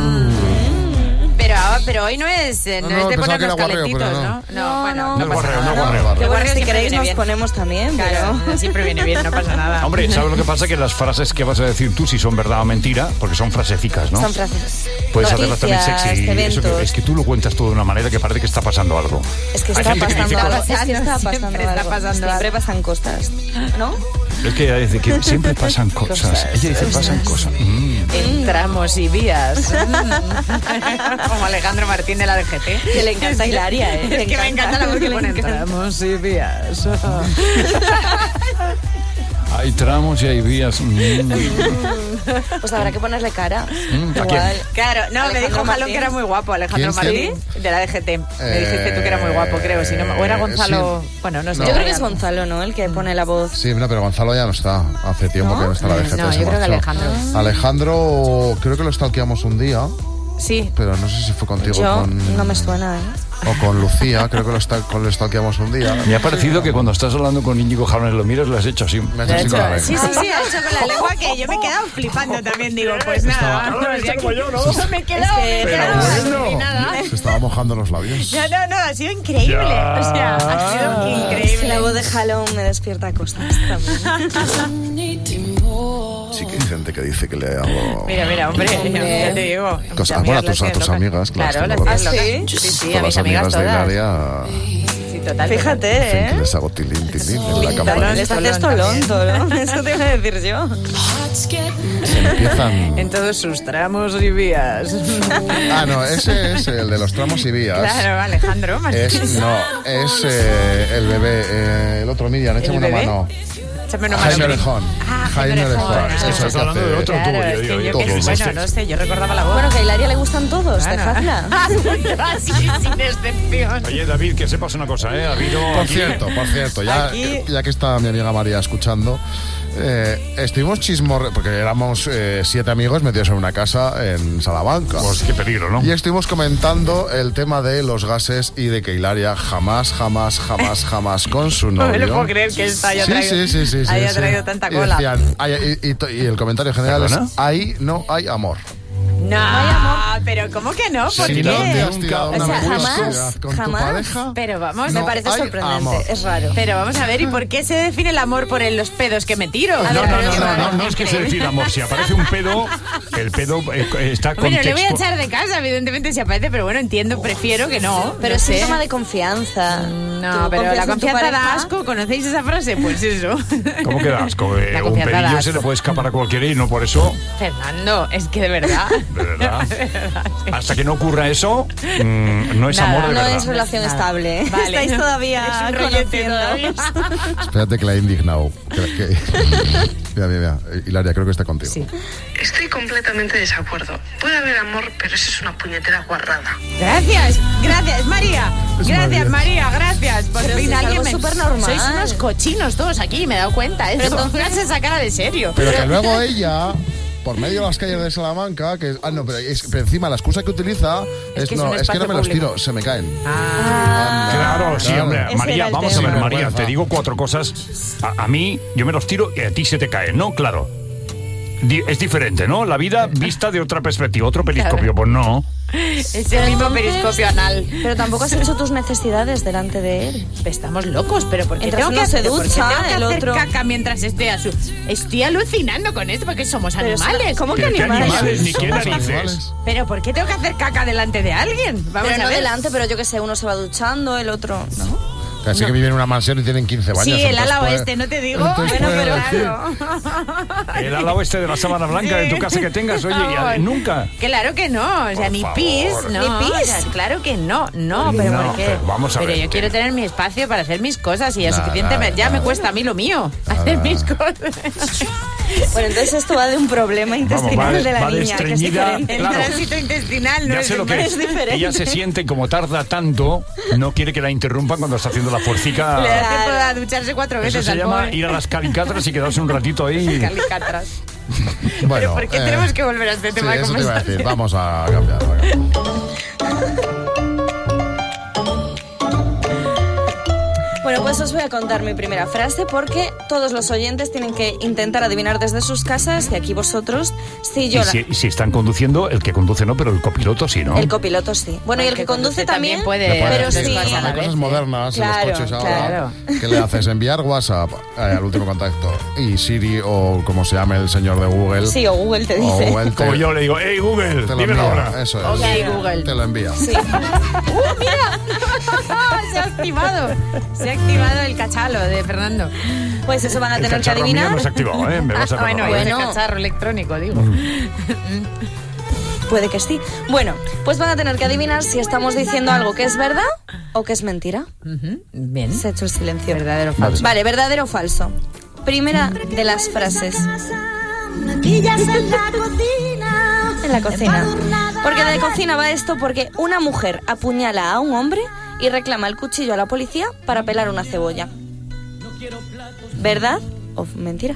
Pero hoy no es de ponernos calentitos, ¿no? No pasa nada. Que bueno, si queréis nos ponemos también, claro, pero... Siempre viene bien, no pasa nada. Hombre, ¿sabes lo que pasa? Que las frases que vas a decir tú, si son verdad o mentira, porque son frasecicas, ¿no? Son frases. Puedes hacerlas también sexy. Eventos. Es que tú lo cuentas todo de una manera que parece que está pasando algo. Es que está pasando algo. Siempre pasan cosas, ¿no? Es que ella dice que siempre pasan cosas. Ella dice pasan cosas. Tramos y vías. Como Alejandro Martín de la DGT. Que le encanta Hilaria, Es que me encanta la voz que pone tramos y vías. Hay tramos y hay vías. Pues habrá que ponerle cara. ¿A quién? Claro, no, me dijo Jalón que era muy guapo, Alejandro Martín, de la DGT. Me dijiste tú que era muy guapo, creo. Si no, o eraGonzalo. Sí. Bueno, no sé. Yo creo que es Gonzalo, ¿no? El que pone la voz. Sí, pero Gonzalo ya no está. Hace tiempo que no está la DGT. No, yo creo que Alejandro. Alejandro, creo que lo stalkeamos un día. Sí. Pero no sé si fue contigo o con... no me suena, O con Lucía, creo que lo stalkeamos un día. Me ha parecido que cuando estás hablando con Íñigo Jalones lo miras, lo has hecho así. Me has hecho así con la lengua. Sí, ha hecho con la lengua que yo me he quedado flipando también. Digo, pues nada. Me he quedado fascinada. Se estaba mojando los labios. No, ha sido increíble. O sea, ha sido increíble. La voz de Jalón me despierta cosas también. Sí que hay gente que dice que le hago... Mira, hombre, ya te digo. Cosas, bueno, a tus amigas, claro. Claro, las sí, a mis amigas de todas. Hilaria... Sí, total. Fíjate, Les hago tilín en la cámara. Les haces tolonto, ¿no? Eso te iba a decir yo. Se empiezan... En todos sus tramos y vías. No, ese es el de los tramos y vías. Claro, Alejandro. Es el bebé, el otro Miriam, échame una mano. Jaime Orejón. Jaime Orejón. Eso es hablando de otro bueno, no sé, yo recordaba la voz. Bueno, que a Hilaria le gustan todos, dejadla. Sin excepción. Oye, David, que sepas una cosa, ha habido... Por cierto, ya que está mi amiga María escuchando, estuvimos porque éramos 7 amigos metidos en una casa en Salamanca. Pues qué peligro, ¿no? Y estuvimos comentando el tema de los gases y de que Hilaria jamás con su novio... No me lo puedo creer que esto haya traído tanta cola. Y el comentario general es, ahí no hay amor. No, pero ¿cómo que no? ¿Por si qué? no te has tirado una jamás con tu pareja, pero vamos, me parece sorprendente, amor. es raro. Pero vamos a ver, ¿y por qué se define el amor por los pedos que me tiro? No es que se define amor. Si aparece un pedo, el pedo está contexto. Bueno, le voy a echar de casa, evidentemente, si aparece, pero bueno, entiendo, prefiero que no. Pero es un tema de confianza. No, pero la confianza da asco, ¿conocéis esa frase? Pues eso. ¿Cómo que da asco? Un pedillo se le puede escapar a cualquiera y no por eso... Fernando, es que de verdad... de verdad. Hasta que no ocurra eso, no es amor de No verdad. es relación estable. Vale. Estáis todavía conociendo. Espérate que la he indignado. Mira. Hilaria, creo que está contigo. Sí. Estoy completamente de desacuerdo. Puede haber amor, pero eso es una puñetera guarrada. Gracias, María. Gracias, María, gracias. Por Pero fin si es alguien algo me... supernormal. Sois unos cochinos todos aquí, me he dado cuenta. Pero entonces- Pónganse esa cara de serio. Pero que luego ella, por medio de las calles de Salamanca, pero encima la excusa que utiliza es que es no, un es que no espacio me los público. tiro, se me caen. Claro, sí, hombre. Ese María, era el vamos a tema. ver, María, Vergüenza. te digo 4 cosas. A mí, yo me los tiro y a ti se te caen, ¿no? Claro. Es diferente, ¿no? La vida vista de otra perspectiva, otro periscopio. Pues no. Es el Pero mismo entonces- periscopio anal. Pero tampoco has hecho tus necesidades delante de él. Estamos locos, pero ¿por qué Mientras tengo que uno se hacer, por qué ducha, tengo que el hacer otro- caca mientras estoy a su... Estoy alucinando con esto porque somos Pero animales. ¿cómo que ¿Pero qué animales? animales? Ni qué Somos narices. animales. Pero ¿por qué tengo que hacer caca delante de alguien? Vamos Pero a no ver. delante, pero yo que sé, uno se va duchando, el otro, ¿no? Así que viven en una mansión y tienen 15 baños. Sí, el entonces ala puede- oeste, ¿no te digo? entonces Bueno, puede pero decir- claro. El ala oeste de la sábana blanca de tu casa que tengas, oye, y nunca. Claro que no, o sea, Por ni favor. pis, no. Ni pis. O sea, claro que no, pero No, ¿por qué? pero vamos a Pero ver. yo quiero tener mi espacio para hacer mis cosas y ya Nada, suficiente ya nada. me cuesta a mí lo mío, hacer mis cosas. Bueno, entonces esto va de un problema intestinal va de la de niña, que es estreñida, diferente. El claro. tránsito intestinal no Ya es sé lo que es diferente. Ella se siente como tarda tanto, no quiere que la interrumpan cuando está haciendo la fuercica. Le da tiempo a ducharse 4 Eso veces se al llama pobre. ir a las calicatras y quedarse un ratito ahí. Calicatras. Bueno, Pero ¿por qué tenemos que volver a este tema de eso te iba a conversación? decir. Vamos a cambiar. Bueno, pues os voy a contar mi primera frase porque todos los oyentes tienen que intentar adivinar desde sus casas y aquí vosotros, si yo... Y si están conduciendo, el que conduce no, pero el copiloto sí, ¿no? El copiloto sí. Bueno, y el que conduce también, puede, pero hacer sí... cosas a la Hay vez. cosas modernas en Claro, los coches ahora. claro. ¿Qué le haces? Enviar WhatsApp al último contacto. Y Siri, o como se llame el señor de Google. Sí, o Google te o dice. Google Como yo le digo, hey Google, te lo dímelo envía. ahora. Eso es. Ok, Google. Te lo envía. Sí. ¡Mira! Se ha activado. Se ha activado el cachalo de Fernando. Pues eso van a El tener que cacharro mío adivinar. no se ha activado, ¿eh? Me vas a Bueno, perdonar. ese Bueno. cacharro electrónico, digo. Puede que sí. Bueno, pues van a tener que adivinar si estamos diciendo algo que es verdad o que es mentira. Bien. Se ha hecho el silencio. Verdadero o falso. Vale, verdadero o falso. Primera de las frases. En la cocina. Porque de cocina va esto porque una mujer apuñala a un hombre y reclama el cuchillo a la policía para pelar una cebolla. ¿Verdad o mentira?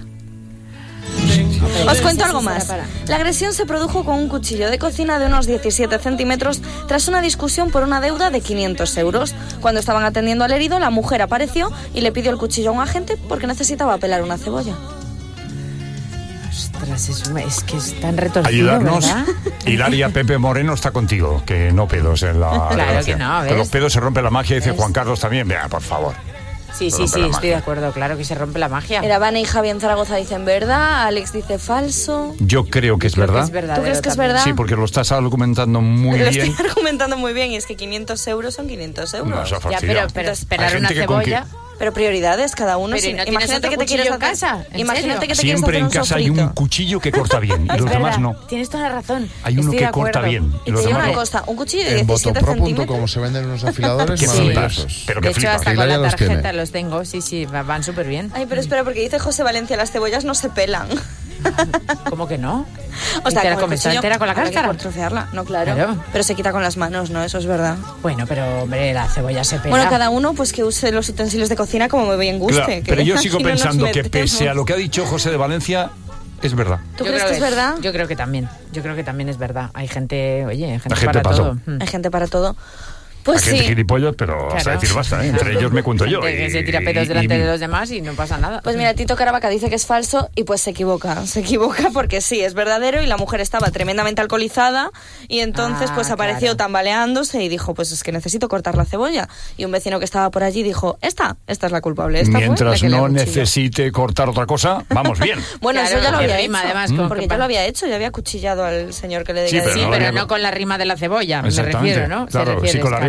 Os cuento algo más. La agresión se produjo con un cuchillo de cocina de unos 17 centímetros tras una discusión por una deuda de 500 euros. Cuando estaban atendiendo al herido, la mujer apareció y le pidió el cuchillo a un agente porque necesitaba pelar una cebolla. Ostras, es que es tan retorcido, Ayudarnos. ¿verdad? Hilaria Pepe Moreno está contigo, que no pedos en la Claro relación. que no, ¿ves? Que los pedos se rompe la magia, dice Juan Carlos también. Vea, por favor. Sí, Se sí, rompe sí, la estoy magia. de acuerdo. Claro que se rompe la magia. Era Vane y Javi en Zaragoza dicen verdad, Alex dice falso. Yo creo que es verdad. ¿Tú crees que es verdad? Sí, porque lo estás argumentando muy Lo bien. estoy argumentando muy bien y es que 500 euros son 500 euros. No, eso Ya, fastidia. pero Hay pelar una gente que con cebolla... Pero prioridades, cada uno. Pero ¿y no tienes imagínate otro que te quieres cuchillo en hacer, casa? ¿En imagínate serio? que te Siempre quieres en hacer un casa hay sofrito. un cuchillo que corta bien y Es los demás verdad, no. Tienes toda la razón. Hay uno Estoy que de corta acuerdo. bien y Y te los digo demás una no. cosa, un cuchillo de En 17 Botopro.com, centímetros. como se venden unos afiladores Que maravillosos. flipas, pero De que hecho, flipas. hasta con Hilaria la los tiene. tarjeta los tengo. Sí, sí, van súper bien. Ay, pero espera, porque dice José Valencia, las cebollas no se pelan. ¿Cómo que no? O sea, ¿Y te la con el comes cuchillo entera con la habrá que cáscara? trocearla, no, claro. Claro. Pero se quita con las manos, ¿no? Eso es verdad. Bueno, pero hombre, la cebolla se pela. Bueno, cada uno pues que use los utensilios de cocina como me bien guste. Claro, que pero yo sigo aquí no nos pensando que metemos. pese a lo que ha dicho José de Valencia, es verdad. ¿Tú crees que es verdad? Yo creo que también. Yo creo que también es verdad. Hay gente, oye, hay gente, La gente para pasó. todo. Hay gente para todo. Pues Hay gente sí. gilipollas, pero hasta Claro. decir basta, ¿eh? Entre ellos me cuento yo. Gente que se tira pedos delante de los demás y no pasa nada. Pues mira, Tito Caravaca dice que es falso y pues se equivoca. Se equivoca porque sí, es verdadero y la mujer estaba tremendamente alcoholizada y entonces pues apareció claro. tambaleándose y dijo, pues es que necesito cortar la cebolla. Y un vecino que estaba por allí dijo, esta es la culpable. Esta fue la Mientras que le no acuchilló. necesite cortar otra cosa, vamos bien. Bueno, Claro, eso ya lo que había rima, hecho. además, con Porque que ya pa- lo había hecho, ya había acuchillado al señor que le Sí, debía pero Sí, no pero había- no con la rima de la cebolla, me Exactamente. refiero, ¿no? Se Claro, refiere, sí, con la claro.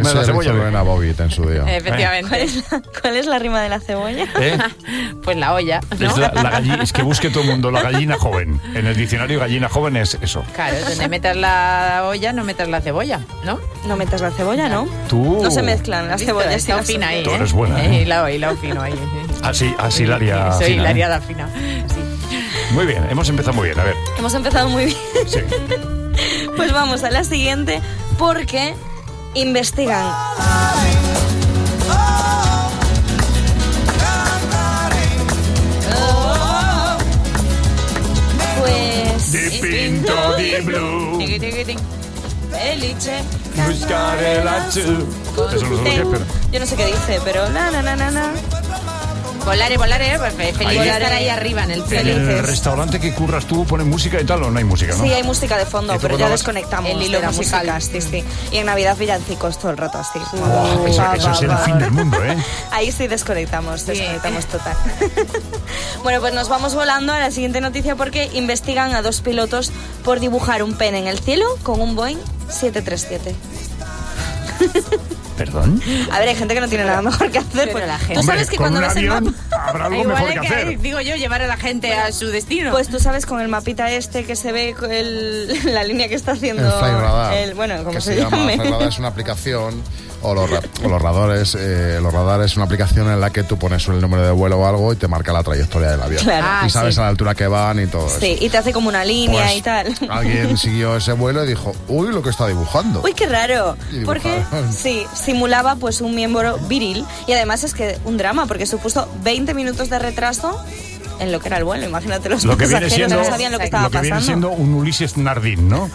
rima de la Ese lo cebolla. hizo Lorena Bobbitt en su día. Efectivamente. ¿Cuál es la rima de la cebolla? Pues la olla, ¿no? Es, la gallina, es que busque todo el mundo la gallina joven. En el diccionario gallina joven es eso. Claro, donde metas la olla, no metas la cebolla, ¿no? No metas la cebolla, ¿no? Tú... No se mezclan las cebollas. Está fina ahí, Tú eres buena, ¿eh? Y la fino ahí. Así Hilaria. Soy fina, Hilaria ¿eh? la fina. Sí. Muy bien, hemos empezado muy bien. A ver. Hemos empezado muy bien. Sí. Pues vamos a la siguiente, porque investigan. Pues... Di pinto di blu. Felice. Buscare laggiù. Eso no sé lo que es, pero... Yo no sé qué dice, pero na. Volare, pues feliz de estar ahí arriba en el En cielo. el restaurante que curras tú, ¿pones música y tal o no hay música, no? Sí, hay música de fondo, ¿Y tú pero cuando ya vas? desconectamos El hilo de la musical. música. Sí. Y en Navidad villancicos todo el rato así. Buah, eso es el fin del mundo, ¿eh? Ahí sí desconectamos total. Bueno, pues nos vamos volando a la siguiente noticia porque investigan a 2 pilotos por dibujar un pene en el cielo con un Boeing 737. ¿Perdón? A ver, hay gente que no tiene nada mejor que hacer. Pues, la gente... tú sabes que con cuando un ves el avión mapa... habrá algo Igual mejor que hacer. digo yo, llevar a la gente a su destino. Pues tú sabes con el mapita este que se ve la línea que está haciendo... El Flightradar. Bueno, ¿cómo que se llama? llame? Flightradar es una aplicación, o los radares. Los radares es una aplicación en la que tú pones el número de vuelo o algo y te marca la trayectoria del avión. Claro. Y sabes sí. a la altura que van y todo Sí, eso. y te hace como una línea Pues, y tal. Alguien siguió ese vuelo y dijo, uy, lo que está dibujando. Uy, qué raro. Y Porque dibujaron. sí, simulaba pues un miembro viril y además es que un drama porque supuso 20 minutos de retraso en lo que era el vuelo. Imagínate los Lo que viene pasajeros siendo, no sabían lo que estaba viene pasando. siendo un Ulises Nardín, ¿no?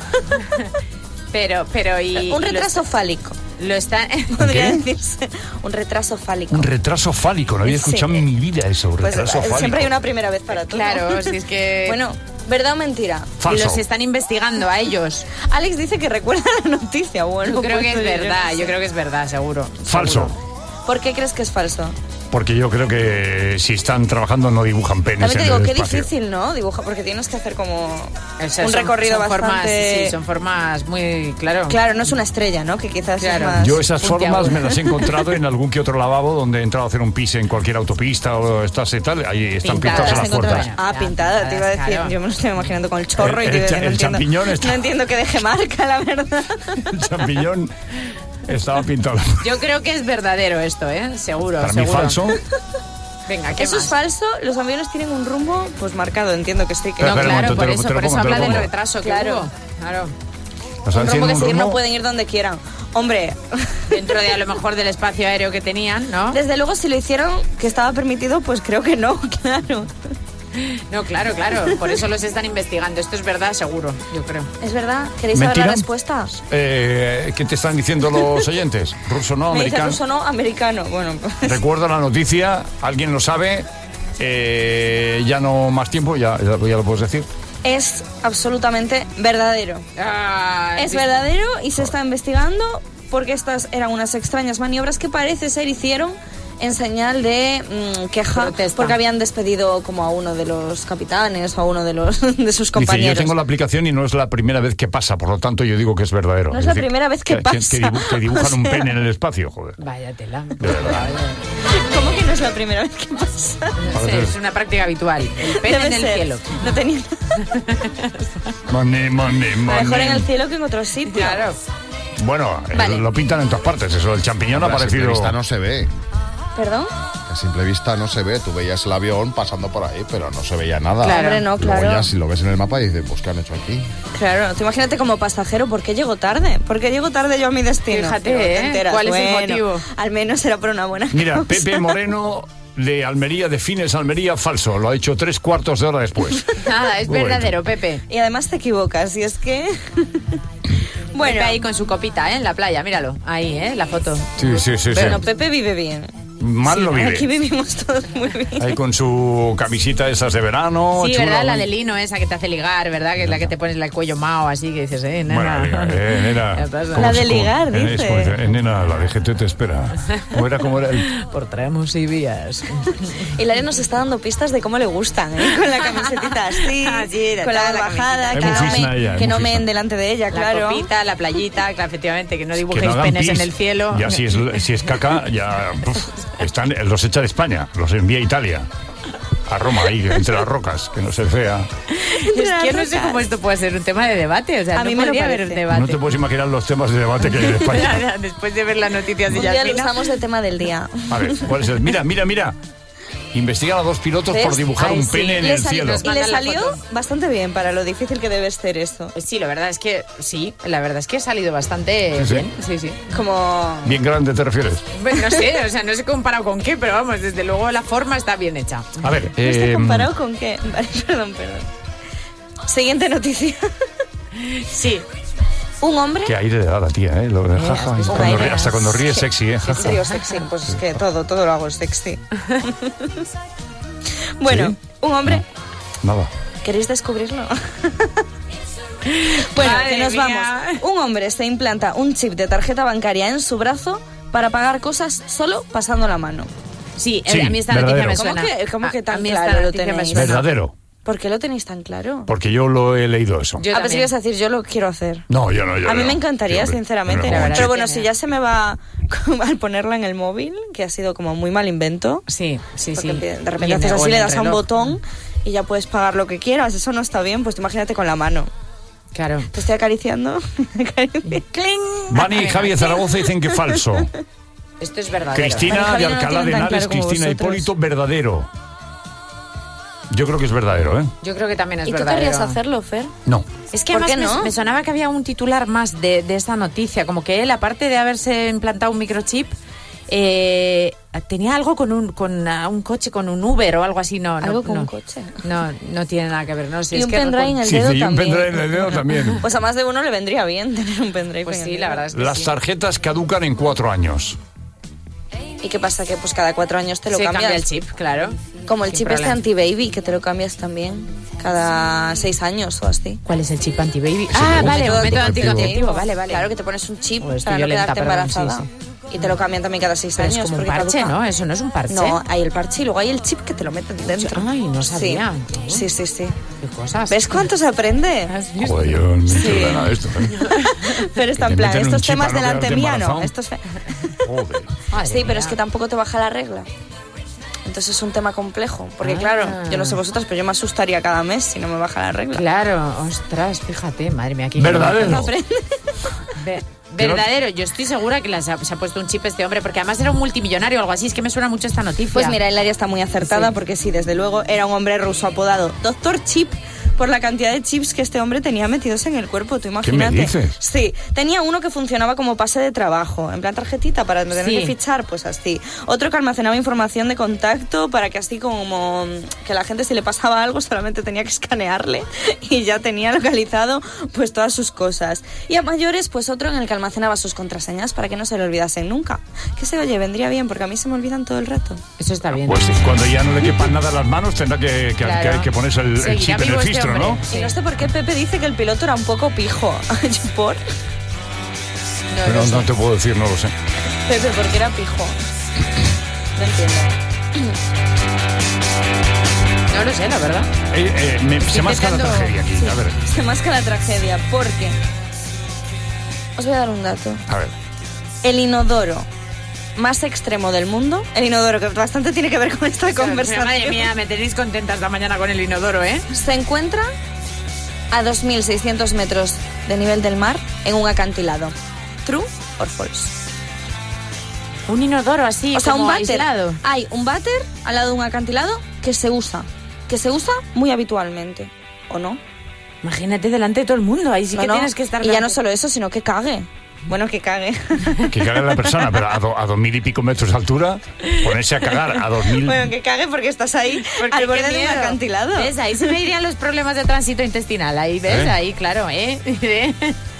Pero y... Un retraso fálico. Lo está... Podría ¿Qué? decirse. Un retraso fálico. Un retraso fálico, no había Sí. escuchado en mi vida eso, Pues retraso fálico. siempre hay una primera vez para todo. Claro, si es que... Bueno, ¿verdad o mentira? Falso. Y los están investigando a ellos. Alex dice que recuerda la noticia. Bueno, Yo creo que pues, es verdad, no sé. yo creo que es verdad, seguro. Falso. ¿Por qué crees que es falso? Porque yo creo que si están trabajando no dibujan penes También te digo, en el qué espacio. difícil, ¿no? Dibuja, porque tienes que hacer como O sea, un son- recorrido son bastante... formas, sí, son formas muy... Claro. Claro, no es una estrella, ¿no? Que quizás es más... Yo esas puntiagudo. formas me las he encontrado en algún que otro lavabo donde he entrado a hacer un pis en cualquier autopista o estás y tal, ahí están pintadas en las puertas. Ah, pintada, te iba a decir. Claro. Yo me lo estoy imaginando con el chorro y El te digo que cha- no el entiendo. champiñón está- No entiendo que deje marca, la verdad. El champiñón estaba pintado. Yo creo que es verdadero esto, ¿eh? Seguro, Para mí seguro. falso. Venga, ¿qué Eso más? es falso, los aviones tienen un rumbo pues marcado, entiendo que sí. Que Espera, No, espera un claro, momento, por te lo eso, pongo, por eso te lo habla del pongo. retraso que Claro. hubo. Claro. O sea, un rumbo tienen que un seguir no rumbo- pueden ir donde quieran. Hombre, Dentro de a lo mejor del espacio aéreo que tenían, ¿no? desde luego si lo hicieron que estaba permitido, pues creo que no, claro. No, claro. Por eso los están investigando. Esto es verdad, seguro, yo creo. ¿Es verdad? ¿Queréis saber ¿Mentira? la respuesta? ¿Qué te están diciendo los oyentes? ¿Ruso no? Me dice ¿Americano? ruso no, americano. Bueno, pues... Recuerdo la noticia, alguien lo sabe, ya no más tiempo, ya lo puedes decir. Es absolutamente verdadero. Es verdadero y se está investigando porque estas eran unas extrañas maniobras que parece ser hicieron en señal de queja Protesta. porque habían despedido como a uno de los capitanes o a uno de los de sus Dice, compañeros. yo tengo la aplicación y no es la primera vez que pasa, por lo tanto yo digo que es verdadero. No es la primera vez que pasa. Que dibujan O un sea- pene en el espacio, joder. Vaya tela. De verdad. ¿Cómo que no es la primera vez que pasa? Es una práctica habitual. El pene Debe en el ser. cielo. No tenía Money. mejor en el cielo que en otro sitio. Claro. Bueno, Vale. lo pintan en todas partes, eso. El champiñón ha A simple parecido... vista no se ve. ¿Perdón? A simple vista no se ve. Tú veías el avión pasando por ahí, pero no se veía nada. Claro. Hombre, no, Luego claro. ya si lo ves en el mapa dices, pues ¿qué han hecho aquí? Claro, tú imagínate como pasajero, ¿por qué llego tarde? ¿Por qué llego tarde yo a mi destino? Fíjate, Luego te ¿eh? enteras, ¿Cuál es el bueno, motivo? Al menos era por una buena Mira, causa. Pepe Moreno de Almería, de Fines Almería, falso. Lo ha hecho 3/4 de hora después. Nada, es Bueno. verdadero, Pepe. Y además te equivocas, y es que... Bueno, Pepe ahí con su copita, ¿eh? En la playa, míralo. Ahí, ¿eh? La foto. Sí. Bueno, Pepe vive bien. Mal lo vive. Aquí vivimos todos muy bien. Ahí con su camisita esas de verano. Sí, chula, ¿verdad? La muy- de lino, esa que te hace ligar, ¿verdad? Que es la que te pones el cuello mao, así que dices, nena. Bueno, nena. ¿Qué pasa? ¿Cómo La de se- ligar, cómo- dice. es como dice, nena, la DGT te espera. ¿Cómo era el...? Por tramos y vías. Hilaria nos está dando pistas de cómo le gustan, ¿eh? Con la camisetita así, Así, con la la bajada, camiseta. que Es no, muy fisna ella, es que muy no meen fisna. delante de ella, La claro. copita, la playita, claro, efectivamente, que no Que dibujéis no hagan penes pis. en el cielo. Ya si es caca, ya los echa de España, los envía a Italia. A Roma, ahí, entre las rocas, que no se fea. Es que no sé cómo esto puede ser un tema de debate, o sea, A no mí me lo podría haber parece. debate. No te puedes imaginar los temas de debate que hay en España. Después de ver las noticias y Un ya día al lo final. usamos de tema del día. A ver, ¿cuál es el? Mira. Investigan a 2 pilotos ¿Ves? por dibujar Ay, un sí. pene en Le el salió- cielo. y le Mandan la salió foto. bastante bien para lo difícil que debe ser eso. Sí, la verdad es que sí, la verdad es que ha salido bastante Sí, sí. bien. Sí, sí. Como... Bien grande, ¿te refieres? Bueno, no sé, o sea, no sé comparado con qué, pero vamos, desde luego la forma está bien hecha. A ver, ¿No está comparado con qué? Vale, perdón. Siguiente noticia. Sí. Un hombre... qué aire de edad la tía, ¿eh? Jaja, has visto cuando aire, hasta cuando ríe sí. sexy, ¿eh? Jaja. Río sexy, pues es que todo lo hago sexy. Bueno, ¿Sí? un hombre... Nada. ¿Queréis descubrirlo? Bueno, Madre que nos mía. vamos. Un hombre se implanta un chip de tarjeta bancaria en su brazo para pagar cosas solo pasando la mano. Sí, Sí, a mí esta noticia verdadero. me suena. ¿Cómo que A tan mí esta claro lo noticia me tenéis? suena. Verdadero. ¿Por qué lo tenéis tan claro? Porque yo lo he leído eso. Yo a ver si también. ibas a decir, yo lo quiero hacer. No, yo no. Yo A mí no. me encantaría, Sí, hombre. sinceramente. Pero, Pero bueno, Sí. si ya se me va al ponerla en el móvil, que ha sido como muy mal invento. Sí, sí, Porque sí. de Y repente en haces el- o así, en le el das a un reloj. botón y ya puedes pagar lo que quieras. Eso no está bien, pues imagínate con la mano. Claro. Te estoy acariciando. ¡Cling! Vani y Javi de Zaragoza dicen que falso. Esto es verdadero. Cristina Vale, Javi, de no lo Alcalá de tienen tan Henares, claro como Cristina vosotros. Hipólito, verdadero. Yo creo que es verdadero, ¿eh? Yo creo que también es ¿Y tú verdadero. querrías hacerlo, Fer? No. Es que ¿Por además qué no? me sonaba que había un titular más de esta noticia, como que él, aparte de haberse implantado un microchip, tenía algo con un coche, con un Uber o algo así. No, ¿Algo no, con no. un coche? No tiene nada que ver. No sé, Y es un que pendrive en el Sí, dedo y un también. pendrive en el dedo también. Pues a más de uno le vendría bien tener un pendrive. Pues en sí, el la dedo. verdad es que Las sí. tarjetas caducan en 4 años. ¿Y qué pasa? Que pues cada 4 años te lo Se cambias. cambia el chip, claro. Como el Sin chip este problema. anti-baby, que te lo cambias también cada 6 años o así. ¿Cuál es el chip anti-baby? Sí, Ah, un vale, un método método anticonceptivo. Vale, vale. Claro que te pones un chip Oh, estoy para no violenta, quedarte perdón, embarazada. sí, Y te lo cambian también cada 6 Pero años. es como un porque parche, caduca. ¿no? Eso no es un parche. No, hay el parche y luego hay el chip que te lo meten dentro. Ay, no sabía. Sí, sí, sí. Qué cosas. ¿Ves cuánto se aprende? Joder, yo no he Sí. hecho nada de esto, ¿eh? Pero está te en plan, meten un estos chip temas para no delante quedarte mía no. embarazado. Esto es Joder. Madre Sí, pero mía. es que tampoco te baja la regla. Entonces es un tema complejo. Porque Ah. claro, yo no sé vosotras, pero yo me asustaría cada mes si no me baja la regla. Claro, ostras, fíjate, madre mía. Aquí Verdadero. Verdadero, yo estoy segura que se ha puesto un chip este hombre, porque además era un multimillonario o algo así, es que me suena mucho esta noticia. Pues mira, el área está muy acertada Sí. porque sí, desde luego era un hombre ruso apodado Dr. Chip por la cantidad de chips que este hombre tenía metidos en el cuerpo, tú imagínate. me dices? Sí, tenía uno que funcionaba como pase de trabajo, en plan tarjetita para tener Sí. que fichar, pues así. Otro que almacenaba información de contacto para que así como que la gente si le pasaba algo solamente tenía que escanearle y ya tenía localizado pues todas sus cosas. Y a mayores pues otro en el que almacenaba sus contraseñas para que no se le olvidasen nunca. Que se oye, vendría bien porque a mí se me olvidan todo el rato. Eso está bien. Pues cuando ya no le quepan nada a las manos, tendrá que Claro. ponerse el Seguirá chip en vivo el este fistro, hombre. ¿no? Sí. Y no sé por qué Pepe dice que el piloto era un poco pijo. ¿Por? Pero no te puedo decir, no lo sé. Pepe, ¿por qué era pijo? No entiendo. No lo sé, la verdad. Se masca la intentando- tragedia aquí. A ver, Se masca la tragedia porque... Os voy a dar un dato. a ver. El inodoro más extremo del mundo, el inodoro que bastante tiene que ver con esta conversación, Madre mía, me tenéis contenta esta mañana con el inodoro, ¿eh? se encuentra a 2.600 metros de nivel del mar en un acantilado. ¿True or false? Un inodoro así, O sea, como un váter. aislado. Hay un váter al lado de un acantilado que se usa muy habitualmente, ¿o no? Imagínate delante de todo el mundo, ahí sí No, que no. tienes que estar... Y ya no delante. solo eso, sino que cague. Bueno, que cague. Que cague la persona, pero a 2.000 y pico metros de altura, ponerse a cagar a 2.000... Bueno, que cague porque estás ahí Porque al qué borde de un miedo. acantilado. ¿Ves? Ahí se me irían los problemas de tránsito intestinal. Ahí, ¿ves? ¿Eh? Ahí, claro, ¿eh?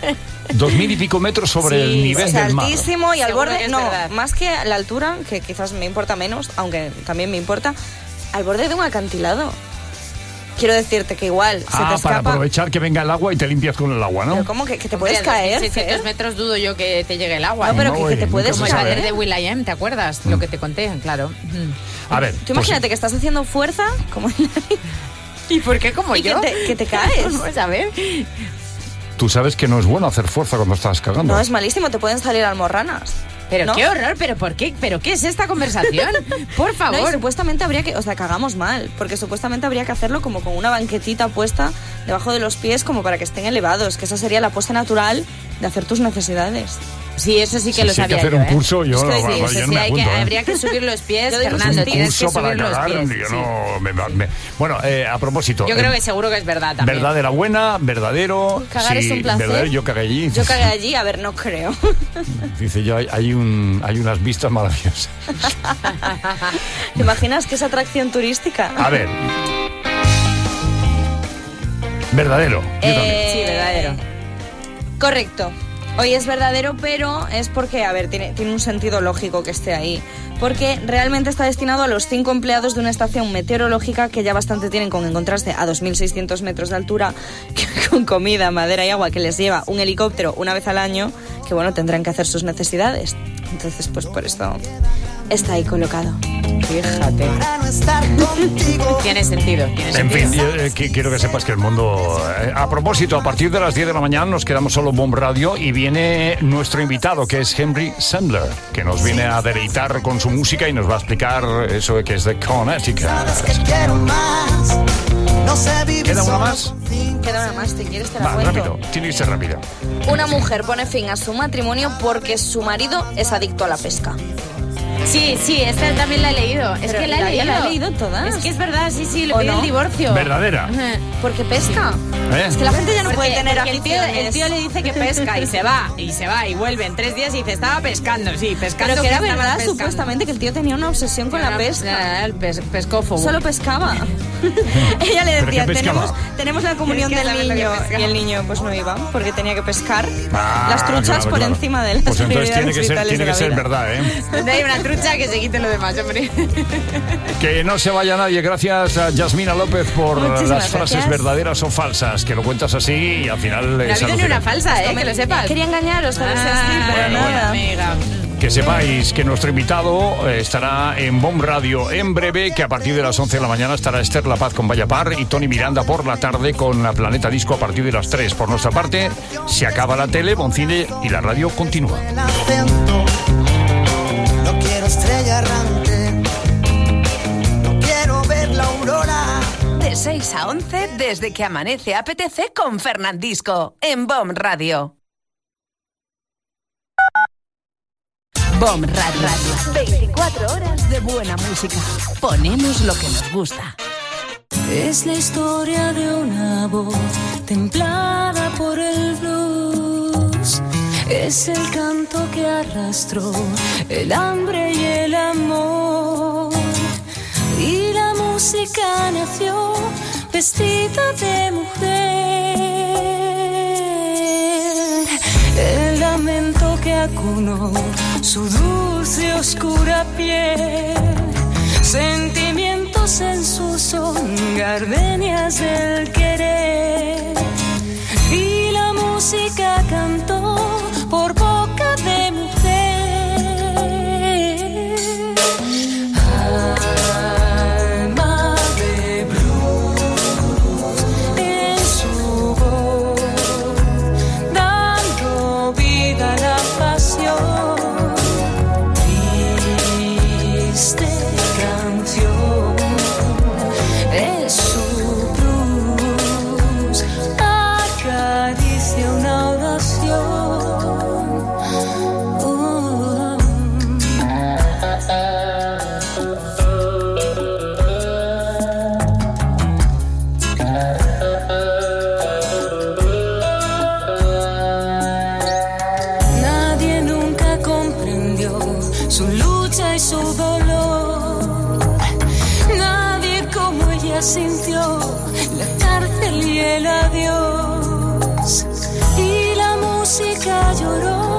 2000 y pico metros sobre el nivel es del mar. altísimo y al Seguro borde, que es no, verdad. más que la altura, que quizás me importa menos, aunque también me importa, al borde de un acantilado. Quiero decirte que igual se te Para escapa. aprovechar que venga el agua y te limpias con el agua, ¿no? Pero ¿cómo que te puedes Hombre, a caer? 600 Fer? metros dudo yo que te llegue el agua. No, pero que te puedes Como el caer. saber de Will.i.am, ¿te acuerdas? Lo que te conté, claro. A ver, Tú imagínate que estás haciendo fuerza como ¿Y por qué como y yo? que te caes. Vamos a ver. tú sabes que no es bueno hacer fuerza cuando estás cagando. No, es malísimo, te pueden salir almorranas. Pero ¿no? qué horror, pero ¿por qué? ¿Pero qué es esta conversación? Por No, y favor. supuestamente habría que, o sea, cagamos mal, porque supuestamente habría que hacerlo como con una banquetita puesta debajo de los pies como para que estén elevados, que esa sería la pose natural de hacer tus necesidades. Sí, eso sí que lo Si hay que sabía hacer yo, un ¿eh? curso, yo Es que no, sí, yo eso no sí, me apunto, ¿eh? habría que subir los pies, Yo digo, Fernando, un tienes que Curso para subir los cagar, pies. yo sí. no... Bueno, a propósito... Yo creo que seguro que es verdad también. verdadera buena, verdadero... Cagar es un placer. Verdadero, yo cagué allí. Yo cagué allí, a ver, no creo. Dice yo, hay unas vistas maravillosas. ¿Te imaginas que es atracción turística? A ver. Verdadero. Yo también. Sí, verdadero. Correcto. Hoy es verdadero, pero es porque, a ver, tiene un sentido lógico que esté ahí. Porque realmente está destinado a los 5 empleados de una estación meteorológica que ya bastante tienen con encontrarse a 2.600 metros de altura, que con comida, madera y agua que les lleva un helicóptero una vez al año, que bueno, tendrán que hacer sus necesidades. Entonces, pues por esto está ahí colocado. Fíjate. Tiene sentido. En fin, yo, quiero que sepas que el mundo... a propósito, a partir de las 10 de la mañana nos quedamos solo en Bomb Radio y viene nuestro invitado, que es Henry Sandler, que nos viene a deleitar con su música y nos va a explicar eso de que es de Connecticut. ¿Queda una más? Queda una más, ¿te quieres? Te la Va, cuento. rápido, tiene que ser rápido. Una mujer pone fin a su matrimonio porque su marido es adicto a la pesca. Sí, esta también la he leído. Es Pero que la he leído. la he leído todas. Es que es verdad, sí, le ¿O pide no? el divorcio. Verdadera. Ajá. Porque pesca. ¿Eh? Es que la gente ya no puede tener porque aficiones. el tío le dice que pesca y se va y vuelve en 3 días y dice, estaba pescando, sí, pescando. Pero que era estabas verdad, pescando. supuestamente, que el tío tenía una obsesión con la pesca. El pescófobo. Solo pescaba. Ella le ¿Pero decía, qué pescaba? tenemos la comunión Es que del sabe lo que niño. pesca. Y el niño pues no iba, porque tenía que pescar Ah, las truchas claro, por claro. encima de las Pues entonces prioridades tiene vitales que de la ser vida. verdad, ¿eh? Donde hay una trucha que se quite lo demás, hombre. Que no se vaya nadie. Gracias a Yasmina López por Muchísimas las frases gracias. verdaderas o falsas, que lo cuentas así y al final No ha es habido ni una alucinante. falsa, que lo sepas. Quería engañaros, ¿sabes? Así, pero bueno, nada. Amiga. Que sepáis que nuestro invitado estará en Bomb Radio en breve, que a partir de las 11 de la mañana estará Esther La Paz con Vaya Par y Tony Miranda por la tarde con la Planeta Disco a partir de las 3. Por nuestra parte, se acaba la tele, Boncine y la radio continúa. No quiero estrella errante, no quiero ver la aurora. De 6 a 11, desde que amanece apetece con Fernandisco, en Bomb Radio. Bomb Radio. 24 horas de buena música. Ponemos lo que nos gusta. Es la historia de una voz templada por el blues. Es el canto que arrastró el hambre y el amor. Y la música nació vestida de mujer. El lamento que acunó su dulce oscura piel. Sentimientos en su son, gardenias del querer. Y la música cantó por boca de mujer. Alma de blues en su voz, dando vida a la pasión. Triste canción es su blues, acaricia una oración. Nadie nunca comprendió su lucha y su dolor. Nadie como ella sintió la cárcel y el adiós. Y la música música lloró.